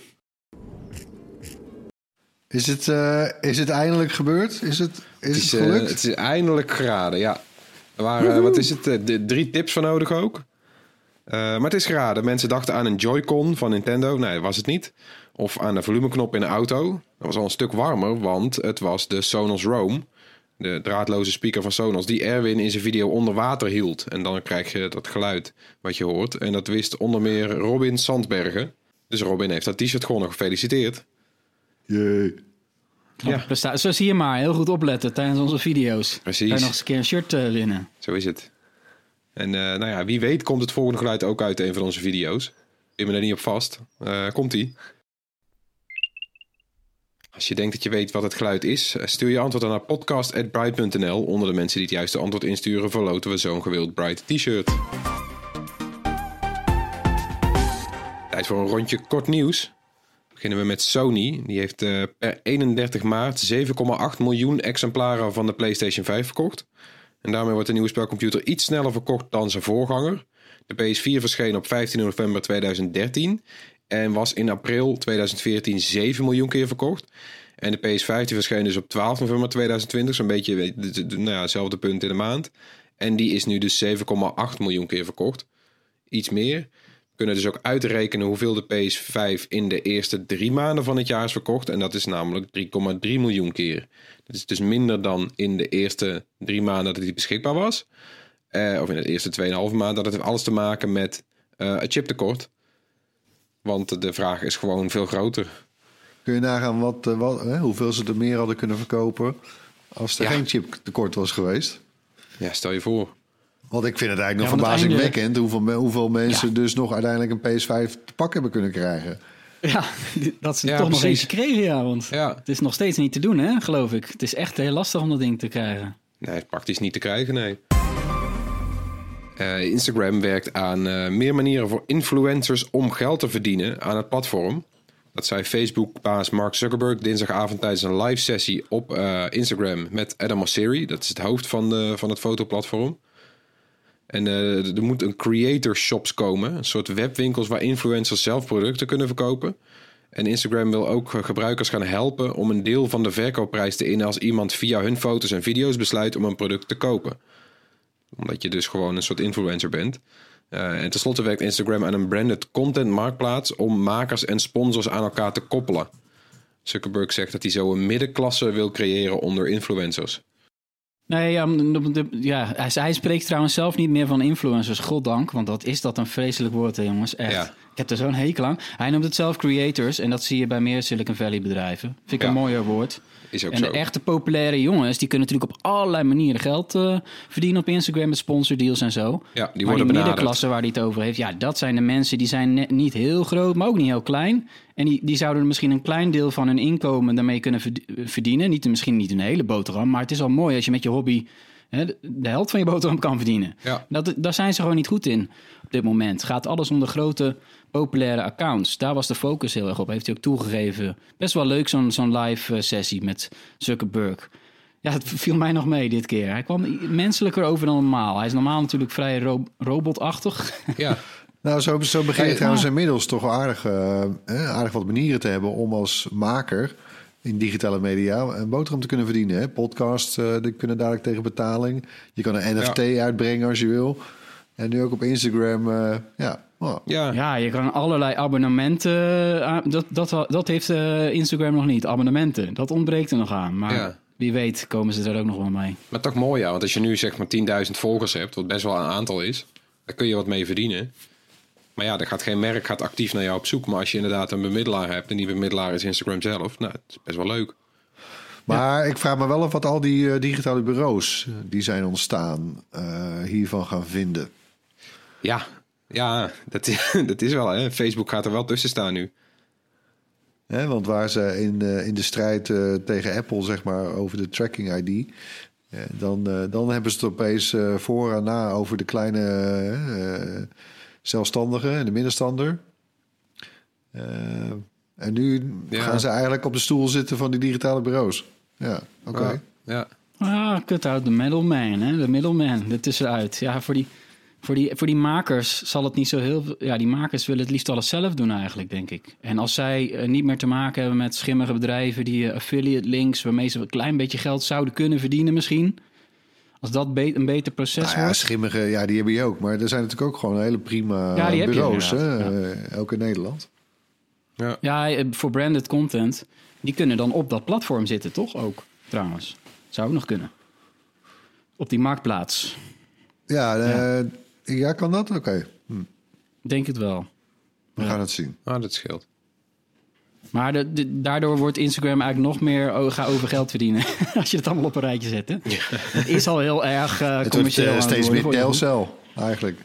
[SPEAKER 5] Is het, uh, is het eindelijk gebeurd? Is het, is het,
[SPEAKER 4] is,
[SPEAKER 5] het gelukt?
[SPEAKER 4] Uh, het is eindelijk geraden, ja. Er waren, uh, wat is het, uh, de, drie tips voor nodig ook. Uh, maar het is geraden. Mensen dachten aan een Joy-Con van Nintendo. Nee, dat was het niet. Of aan de volumeknop in een auto. Dat was al een stuk warmer, want het was de Sonos Roam. De draadloze speaker van Sonos, die Erwin in zijn video onder water hield. En dan krijg je dat geluid wat je hoort. En dat wist onder meer Robin Sandbergen. Dus Robin heeft dat t-shirt gewonnen. Gefeliciteerd.
[SPEAKER 5] Jee.
[SPEAKER 6] Ja. Zo zie je maar. Heel goed opletten tijdens onze video's.
[SPEAKER 4] Precies.
[SPEAKER 6] Kan je nog eens een keer een shirt uh, winnen.
[SPEAKER 4] Zo is het. En uh, nou ja, wie weet komt het volgende geluid ook uit een van onze video's. Ik ben er niet op vast. Uh, Komt-ie. Als je denkt dat je weet wat het geluid is, stuur je antwoord dan naar podcast at bright punt n l. Onder de mensen die het juiste antwoord insturen, verloten we zo'n gewild Bright t-shirt. Tijd voor een rondje kort nieuws. Beginnen we met Sony. Die heeft uh, per eenendertig maart zeven komma acht miljoen exemplaren van de PlayStation vijf verkocht. En daarmee wordt de nieuwe spelcomputer iets sneller verkocht dan zijn voorganger. De P S vier verscheen op vijftien november tweeduizend dertien en was in april tweeduizend veertien zeven miljoen keer verkocht. En de P S vijf die verscheen dus op twaalf november tweeduizend twintig, zo'n beetje de, de, de, nou ja, hetzelfde punt in de maand. En die is nu dus zeven komma acht miljoen keer verkocht. Iets meer. We kunnen dus ook uitrekenen hoeveel de P S vijf in de eerste drie maanden van het jaar is verkocht. En dat is namelijk drie komma drie miljoen keer. Dat is dus minder dan in de eerste drie maanden dat hij beschikbaar was. Uh, of in de eerste tweeënhalve maand. Dat heeft alles te maken met uh, het chiptekort. Want de vraag is gewoon veel groter.
[SPEAKER 5] Kun je nagaan wat, uh, wat, hè, hoeveel ze er meer hadden kunnen verkopen als er
[SPEAKER 4] ja.
[SPEAKER 5] geen chiptekort was geweest?
[SPEAKER 4] Ja, stel je voor.
[SPEAKER 5] Want ik vind het eigenlijk
[SPEAKER 6] ja,
[SPEAKER 5] nog verbazingwekkend
[SPEAKER 6] einde...
[SPEAKER 5] hoeveel, hoeveel mensen
[SPEAKER 6] ja.
[SPEAKER 5] dus nog uiteindelijk een P S vijf te pak hebben kunnen krijgen.
[SPEAKER 6] Ja, dat ze
[SPEAKER 4] ja,
[SPEAKER 6] toch
[SPEAKER 4] precies.
[SPEAKER 6] nog eentje kregen, ja. Want
[SPEAKER 4] ja.
[SPEAKER 6] het is nog steeds niet te doen, hè, geloof ik. Het is echt heel lastig om dat ding te krijgen.
[SPEAKER 4] Nee, praktisch niet te krijgen, nee. Uh, Instagram werkt aan uh, meer manieren voor influencers om geld te verdienen aan het platform. Dat zei Facebook-baas Mark Zuckerberg dinsdagavond tijdens een live sessie op uh, Instagram met Adam Mosseri. Dat is het hoofd van, de, van het fotoplatform. En uh, er moet een creator shops komen. Een soort webwinkels waar influencers zelf producten kunnen verkopen. En Instagram wil ook gebruikers gaan helpen om een deel van de verkoopprijs te innen als iemand via hun foto's en video's besluit om een product te kopen. Omdat je dus gewoon een soort influencer bent. Uh, en tenslotte werkt Instagram aan een branded content marktplaats om makers en sponsors aan elkaar te koppelen. Zuckerberg zegt dat hij zo een middenklasse wil creëren onder influencers.
[SPEAKER 6] Nee, ja, ja, hij spreekt trouwens zelf niet meer van influencers, goddank. Want dat is dat een vreselijk woord, hè, jongens. Echt.
[SPEAKER 4] Ja.
[SPEAKER 6] Ik heb er zo'n hekel aan. Hij noemt het zelf creators en dat zie je bij meer Silicon Valley bedrijven. Vind ik
[SPEAKER 4] Ja.
[SPEAKER 6] een mooier woord.
[SPEAKER 4] Is ook
[SPEAKER 6] En
[SPEAKER 4] zo.
[SPEAKER 6] de echte populaire jongens, die kunnen natuurlijk op allerlei manieren geld uh, verdienen op Instagram met sponsordeals en zo.
[SPEAKER 4] Ja, die
[SPEAKER 6] maar
[SPEAKER 4] worden
[SPEAKER 6] die
[SPEAKER 4] benaderd.
[SPEAKER 6] middenklasse waar hij het over heeft, ja, dat zijn de mensen die zijn net niet heel groot, maar ook niet heel klein. En die, die zouden misschien een klein deel van hun inkomen daarmee kunnen verdienen. Niet, misschien niet een hele boterham, maar het is al mooi als je met je hobby hè, de helft van je boterham kan verdienen.
[SPEAKER 4] Ja.
[SPEAKER 6] Dat, daar zijn ze gewoon niet goed in op dit moment. Gaat alles om de grote populaire accounts. Daar was de focus heel erg op. Heeft hij ook toegegeven. Best wel leuk zo'n, zo'n live sessie met Zuckerberg. Ja, het viel mij nog mee dit keer. Hij kwam menselijker over dan normaal. Hij is normaal natuurlijk vrij ro- robotachtig.
[SPEAKER 4] Ja.
[SPEAKER 5] Nou, zo, zo begin je
[SPEAKER 4] Hey,
[SPEAKER 5] trouwens
[SPEAKER 6] ja.
[SPEAKER 5] inmiddels toch wel aardig, uh, aardig wat manieren te hebben om als maker in digitale media een boterham te kunnen verdienen. Hè? Podcasts uh, die kunnen dadelijk tegen betaling. Je kan een N F T
[SPEAKER 4] Ja.
[SPEAKER 5] uitbrengen als je wil. En nu ook op Instagram. Uh, ja. Oh.
[SPEAKER 6] ja. Ja, je kan allerlei abonnementen... Uh, dat, dat, dat heeft uh, Instagram nog niet, abonnementen. Dat ontbreekt er nog aan. Maar ja. Wie weet komen ze er ook nog wel mee.
[SPEAKER 4] Maar toch mooi, ja. Want als je nu zeg maar tienduizend volgers hebt... wat best wel een aantal is... daar kun je wat mee verdienen. Maar ja, er gaat geen merk gaat actief naar jou op zoek. Maar als je inderdaad een bemiddelaar hebt... en die bemiddelaar is Instagram zelf... nou, het is best wel leuk.
[SPEAKER 5] Maar ja. Ik vraag me wel af wat al die uh, digitale bureaus... die zijn ontstaan, uh, hiervan gaan vinden.
[SPEAKER 4] Ja, ja dat, is, dat is wel. Hè. Facebook gaat er wel tussen staan nu.
[SPEAKER 5] He, want waar ze in, uh, in de strijd uh, tegen Apple, zeg maar, over de tracking I D... Uh, dan, uh, dan hebben ze het opeens uh, voor en na over de kleine uh, zelfstandigen en de middenstander. Uh, en nu ja. gaan ze eigenlijk op de stoel zitten van die digitale bureaus. Ja, oké. Okay.
[SPEAKER 4] Ja.
[SPEAKER 6] Ah, cut out de middleman, hè? De middleman, er tussenuit. Ja, voor die... Voor die, voor die makers zal het niet zo heel veel... Ja, die makers willen het liefst alles zelf doen eigenlijk, denk ik. En als zij uh, niet meer te maken hebben met schimmige bedrijven... die uh, affiliate links, waarmee ze een klein beetje geld zouden kunnen verdienen misschien... als dat be- een beter proces
[SPEAKER 5] nou ja,
[SPEAKER 6] wordt...
[SPEAKER 5] schimmige, ja, die heb je ook. Maar er zijn natuurlijk ook gewoon hele prima ja, die bureaus, hè? Ja. Uh, ook in Nederland.
[SPEAKER 6] Ja. ja, voor branded content... die kunnen dan op dat platform zitten, toch ook, trouwens? Zou ook nog kunnen. Op die marktplaats.
[SPEAKER 5] Ja, uh, ja. Ja, kan dat? Oké. Okay. Hm.
[SPEAKER 6] Denk het wel.
[SPEAKER 5] We ja. gaan het zien.
[SPEAKER 4] Ah, dat scheelt.
[SPEAKER 6] Maar de, de, daardoor wordt Instagram eigenlijk nog meer oh, ga over geld verdienen. Als je het allemaal op een rijtje zet. Hè? Ja. Het is al heel erg uh,
[SPEAKER 5] het
[SPEAKER 6] commercieel.
[SPEAKER 5] Het wordt uh, steeds meer Telcel, eigenlijk.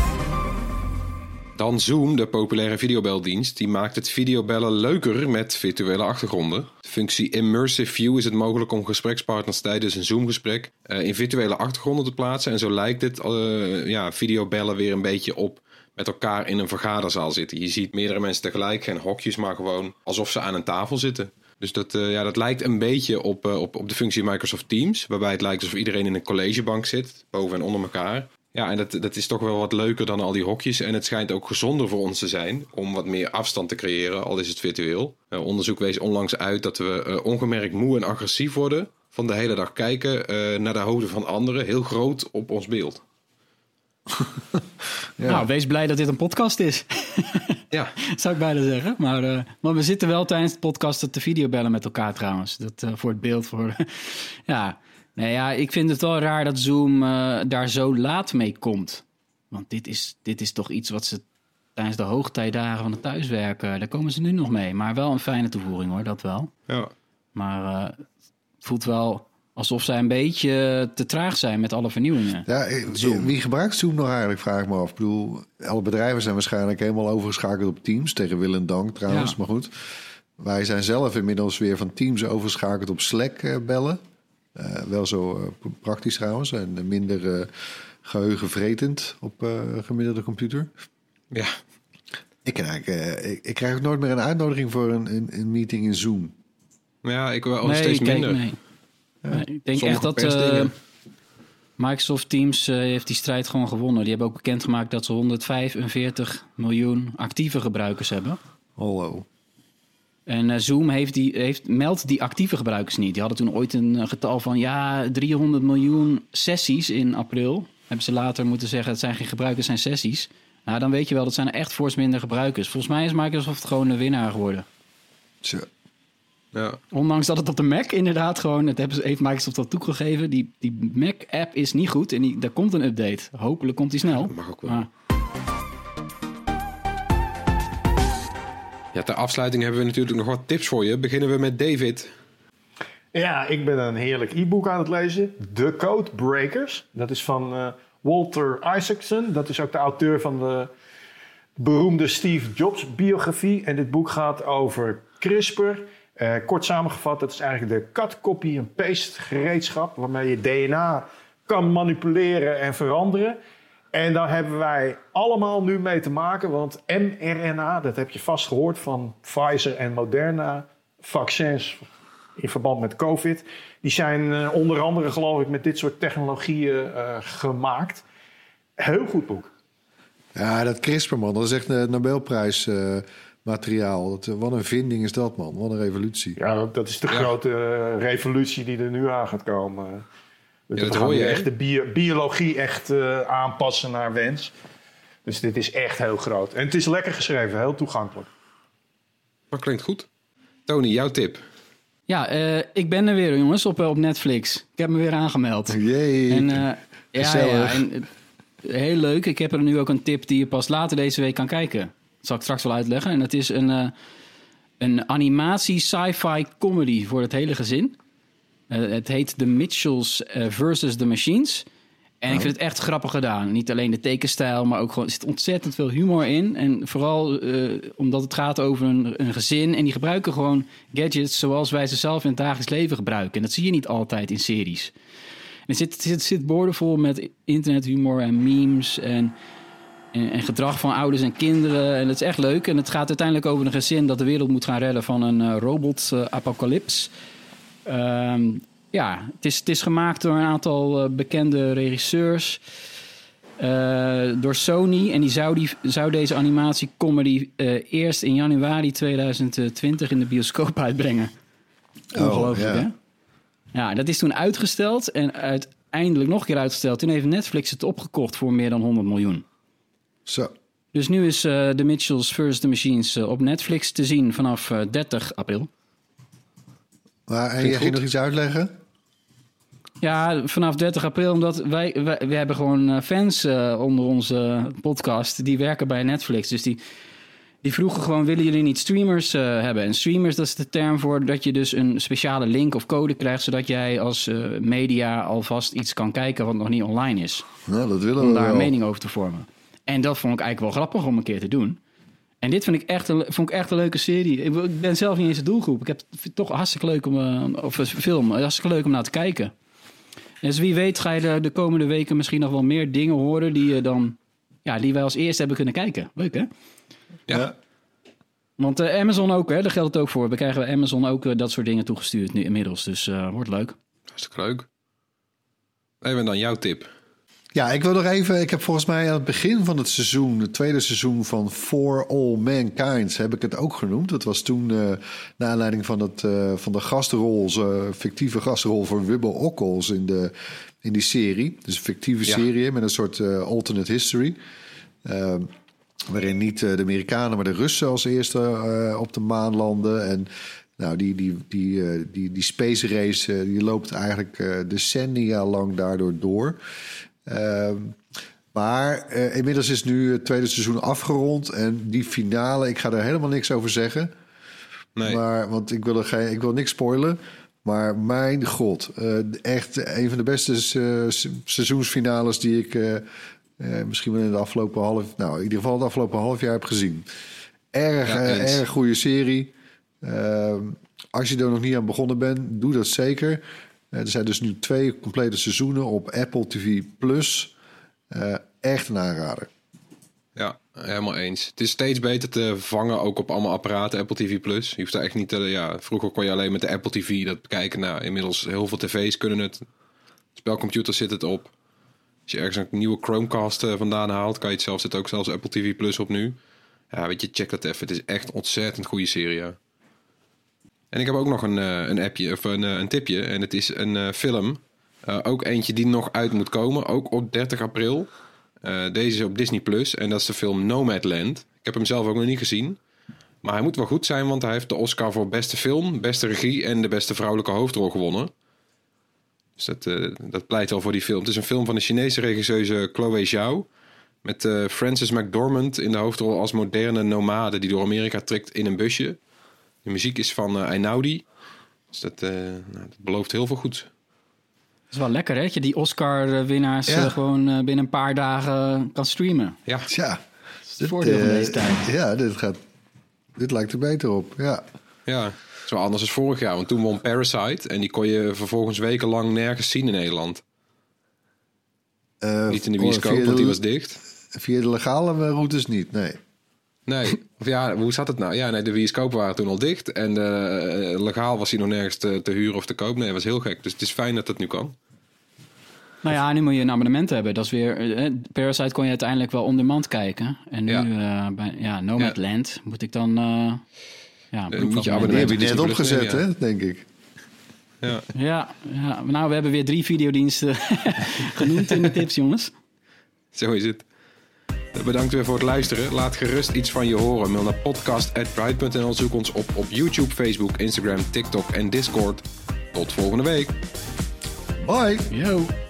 [SPEAKER 4] Dan Zoom, de populaire videobeldienst, die maakt het videobellen leuker met virtuele achtergronden. De functie Immersive View is het mogelijk om gesprekspartners tijdens een Zoom-gesprek uh, in virtuele achtergronden te plaatsen. En zo lijkt het uh, ja, videobellen weer een beetje op met elkaar in een vergaderzaal zitten. Je ziet meerdere mensen tegelijk, geen hokjes, maar gewoon alsof ze aan een tafel zitten. Dus dat, uh, ja, dat lijkt een beetje op, uh, op, op de functie Microsoft Teams, waarbij het lijkt alsof iedereen in een collegebank zit, boven en onder elkaar. Ja, en dat, dat is toch wel wat leuker dan al die hokjes. En het schijnt ook gezonder voor ons te zijn om wat meer afstand te creëren, al is het virtueel. Uh, onderzoek wees onlangs uit dat we uh, ongemerkt moe en agressief worden van de hele dag kijken uh, naar de hoofden van anderen, heel groot op ons beeld.
[SPEAKER 6] Ja. Nou, wees blij dat dit een podcast is.
[SPEAKER 4] Ja.
[SPEAKER 6] Zou ik bijna zeggen. Maar, uh, maar we zitten wel tijdens de podcast te videobellen met elkaar trouwens. Dat, uh, voor het beeld. Voor, ja. Nee, ja, ik vind het wel raar dat Zoom uh, daar zo laat mee komt. Want dit is, dit is toch iets wat ze tijdens de hoogtijdagen van het thuiswerken... daar komen ze nu nog mee. Maar wel een fijne toevoeging hoor, dat wel.
[SPEAKER 4] Ja.
[SPEAKER 6] Maar uh, het voelt wel alsof zij een beetje te traag zijn met alle vernieuwingen.
[SPEAKER 5] Ja, Zoom. Wie gebruikt Zoom nog eigenlijk, vraag ik me af. Ik bedoel, alle bedrijven zijn waarschijnlijk helemaal overgeschakeld op Teams. Tegen wil en dank trouwens, ja. Maar goed. Wij zijn zelf inmiddels weer van Teams overgeschakeld op Slack uh, bellen. Uh, wel zo uh, praktisch trouwens. En minder uh, geheugenvretend op uh, gemiddelde computer.
[SPEAKER 4] Ja.
[SPEAKER 5] Ik, krijg, uh, ik, ik krijg ook nooit meer een uitnodiging voor een, een, een meeting in Zoom.
[SPEAKER 4] Ja, ik wil
[SPEAKER 6] nee,
[SPEAKER 4] steeds
[SPEAKER 6] kijk,
[SPEAKER 4] minder.
[SPEAKER 6] Nee. Ja. Nee, ik denk echt dat uh, Microsoft Teams uh, heeft die strijd gewoon gewonnen. Die hebben ook bekendgemaakt dat ze honderdvijfenveertig miljoen actieve gebruikers hebben.
[SPEAKER 5] Hallo.
[SPEAKER 6] En uh, Zoom heeft die, heeft, meldt die actieve gebruikers niet. Die hadden toen ooit een uh, getal van ja, driehonderd miljoen sessies in april. Hebben ze later moeten zeggen, het zijn geen gebruikers, het zijn sessies. Nou, dan weet je wel, dat zijn er echt fors minder gebruikers. Volgens mij is Microsoft gewoon de winnaar geworden.
[SPEAKER 5] Zo.
[SPEAKER 4] Ja.
[SPEAKER 6] Ondanks dat het op de Mac inderdaad gewoon, het heeft Microsoft al toegegeven, die, die Mac-app is niet goed en die, daar komt een update. Hopelijk komt die snel.
[SPEAKER 4] Dat mag ook wel.
[SPEAKER 6] Maar...
[SPEAKER 4] Ja, ter afsluiting hebben we natuurlijk nog wat tips voor je. Beginnen we met David.
[SPEAKER 7] Ja, ik ben een heerlijk e-book aan het lezen. The Code Breakers. Dat is van uh, Walter Isaacson. Dat is ook de auteur van de beroemde Steve Jobs biografie. En dit boek gaat over CRISPR. Uh, kort samengevat, dat is eigenlijk de cut, copy en paste gereedschap, waarmee je D N A kan manipuleren en veranderen. En daar hebben wij allemaal nu mee te maken, want mRNA, dat heb je vast gehoord van Pfizer en Moderna, vaccins in verband met COVID, die zijn uh, onder andere, geloof ik, met dit soort technologieën uh, gemaakt. Heel goed boek.
[SPEAKER 5] Ja, dat CRISPR, man, dat is echt een Nobelprijs uh, materiaal. Dat, wat een vinding is dat, man. Wat een revolutie.
[SPEAKER 7] Ja, dat is de
[SPEAKER 4] ja.
[SPEAKER 7] grote uh, revolutie die er nu aan gaat komen. Dus
[SPEAKER 4] Ja,
[SPEAKER 7] we
[SPEAKER 4] dat
[SPEAKER 7] gaan
[SPEAKER 4] hoor je,
[SPEAKER 7] weer
[SPEAKER 4] hè?
[SPEAKER 7] echt de bio- biologie echt uh, aanpassen naar wens. Dus dit is echt heel groot. En het is lekker geschreven, heel toegankelijk.
[SPEAKER 4] Dat klinkt goed. Tony, jouw tip.
[SPEAKER 6] Ja, uh, ik ben er weer, jongens, op, op Netflix. Ik heb me weer aangemeld.
[SPEAKER 5] Jee,
[SPEAKER 6] En, uh, ja, ja, en, uh, heel leuk. Ik heb er nu ook een tip die je pas later deze week kan kijken. Dat zal ik straks wel uitleggen. En dat is een, uh, een animatie sci-fi comedy voor het hele gezin. Uh, het heet The Mitchells uh, versus The Machines. En oh. ik vind het echt grappig gedaan. Niet alleen de tekenstijl, maar ook gewoon... Er zit ontzettend veel humor in. En vooral uh, omdat het gaat over een, een gezin. En die gebruiken gewoon gadgets zoals wij ze zelf in het dagelijks leven gebruiken. En dat zie je niet altijd in series. En er zit, zit, zit boordevol met internethumor en memes... En, en, en gedrag van ouders en kinderen. En het is echt leuk. En het gaat uiteindelijk over een gezin dat de wereld moet gaan redden... van een uh, robot-apocalyps. Uh, um, Ja, het is, het is gemaakt door een aantal uh, bekende regisseurs. Uh, door Sony. En die zou, die, zou deze animatiecomedy uh, eerst in januari tweeduizend twintig in de bioscoop uitbrengen. Ongelooflijk, oh, ja. hè? Ja, dat is toen uitgesteld. En uiteindelijk nog een keer uitgesteld. Toen heeft Netflix het opgekocht voor meer dan honderd miljoen.
[SPEAKER 5] Zo.
[SPEAKER 6] Dus nu is uh, The Mitchells versus The Machines uh, op Netflix te zien vanaf uh, dertig april.
[SPEAKER 5] Maar, en je ging nog iets uitleggen?
[SPEAKER 6] Ja, vanaf dertig april, omdat wij, wij, wij hebben gewoon fans uh, onder onze podcast. Die werken bij Netflix. Dus die, die vroegen gewoon, willen jullie niet streamers uh, hebben? En streamers, dat is de term voor dat je dus een speciale link of code krijgt... zodat jij als uh, media alvast iets kan kijken wat nog niet online is.
[SPEAKER 5] Nou, dat willen we
[SPEAKER 6] Om daar
[SPEAKER 5] wel.
[SPEAKER 6] een mening over te vormen. En dat vond ik eigenlijk wel grappig om een keer te doen. En dit vind ik echt een, vond ik echt een leuke serie. Ik ben zelf niet eens de doelgroep. Ik heb het toch hartstikke leuk om, uh, of een film, hartstikke leuk om naar te kijken. Dus wie weet ga je de, de komende weken misschien nog wel meer dingen horen die je dan, ja, die wij als eerste hebben kunnen kijken. Leuk, hè?
[SPEAKER 4] Ja.
[SPEAKER 5] ja.
[SPEAKER 6] Want uh, Amazon ook, hè? Daar geldt het ook voor. We krijgen bij Amazon ook uh, dat soort dingen toegestuurd nu inmiddels. Dus uh, wordt leuk.
[SPEAKER 4] Hartstikke leuk. Even dan jouw tip.
[SPEAKER 5] Ja, ik wil nog even... Ik heb volgens mij aan het begin van het seizoen... het tweede seizoen van For All Mankind... heb ik het ook genoemd. Dat was toen uh, naar aanleiding van, het, uh, van de gastrol... Uh, fictieve gastrol voor Wibble Ockels in, de, in die serie. Dus een fictieve ja. serie met een soort uh, alternate history... Uh, waarin niet uh, de Amerikanen, maar de Russen als eerste uh, op de maan landen. En nou, die, die, die, uh, die, die space race uh, die loopt eigenlijk uh, decennia lang daardoor door... Uh, maar uh, inmiddels is nu het tweede seizoen afgerond. En die finale, ik ga er helemaal niks over zeggen.
[SPEAKER 4] Nee.
[SPEAKER 5] Maar, want ik wil, er geen, ik wil niks spoilen. Maar mijn god, uh, echt een van de beste uh, seizoensfinales die ik uh, uh, misschien wel in de afgelopen half... Nou, in ieder geval het afgelopen half jaar heb gezien. Erg, ja, uh, erg goede serie. Uh, als je er nog niet aan begonnen bent, doe dat zeker. Uh, er zijn dus nu twee complete seizoenen op Apple T V Plus. Uh, echt een aanrader.
[SPEAKER 4] Ja, helemaal eens. Het is steeds beter te vangen, ook op allemaal apparaten, Apple T V Plus. Je hoeft daar echt niet te... Ja, vroeger kon je alleen met de Apple T V dat bekijken. Nou, inmiddels heel veel tv's kunnen het. Spelcomputers zit het op. Als je ergens een nieuwe Chromecast uh, vandaan haalt, kan je het zelf, zit ook zelfs Apple T V Plus op nu. Ja, weet je, check dat even. Het is echt een ontzettend goede serie, ja. En ik heb ook nog een, uh, een appje, of een, uh, een tipje. En het is een uh, film. Uh, ook eentje die nog uit moet komen. Ook op dertig april. Uh, deze is op Disney Plus. En dat is de film Nomadland. Ik heb hem zelf ook nog niet gezien. Maar hij moet wel goed zijn, want hij heeft de Oscar voor beste film, beste regie en de beste vrouwelijke hoofdrol gewonnen. Dus dat, uh, dat pleit wel voor die film. Het is een film van de Chinese regisseuse Chloe Zhao. Met uh, Frances McDormand in de hoofdrol als moderne nomade die door Amerika trekt in een busje. De muziek is van uh, Einaudi. Dus dat, uh, nou, dat belooft heel veel goed.
[SPEAKER 6] Het is wel lekker, hè? Dat je die Oscar-winnaars ja. uh, gewoon uh, binnen een paar dagen kan streamen.
[SPEAKER 4] Ja,
[SPEAKER 5] ja.
[SPEAKER 6] Dat is het voordeel uh, van deze tijd.
[SPEAKER 5] Ja, dit, gaat, dit lijkt er beter op. Ja,
[SPEAKER 4] ja, het is wel anders dan vorig jaar. Want toen won Parasite. En die kon je vervolgens wekenlang nergens zien in Nederland. Uh, niet in de bioscoop, oh, want die was dicht.
[SPEAKER 5] Via de legale routes niet, nee.
[SPEAKER 4] Nee, of ja, hoe zat het nou? Ja, nee, de bioscopen waren toen al dicht. En uh, legaal was hij nog nergens te, te huren of te koop. Nee, dat was heel gek. Dus het is fijn dat dat nu kan.
[SPEAKER 6] Nou ja, nu moet je een abonnement hebben. Dat is weer... Eh, Parasite kon je uiteindelijk wel on demand kijken. En nu, ja, uh, bij ja, Nomadland ja. moet ik dan... Uh, ja,
[SPEAKER 4] uh, moet je abonnement
[SPEAKER 5] heb je net opgezet, hè, denk ik.
[SPEAKER 4] Ja.
[SPEAKER 6] Ja, ja, nou, we hebben weer drie videodiensten genoemd in de tips, jongens.
[SPEAKER 4] Zo is het. Bedankt weer voor het luisteren. Laat gerust iets van je horen. Mail naar podcast at pride punt n l. Zoek ons op op YouTube, Facebook, Instagram, TikTok en Discord. Tot volgende week.
[SPEAKER 5] Bye.
[SPEAKER 6] Yo.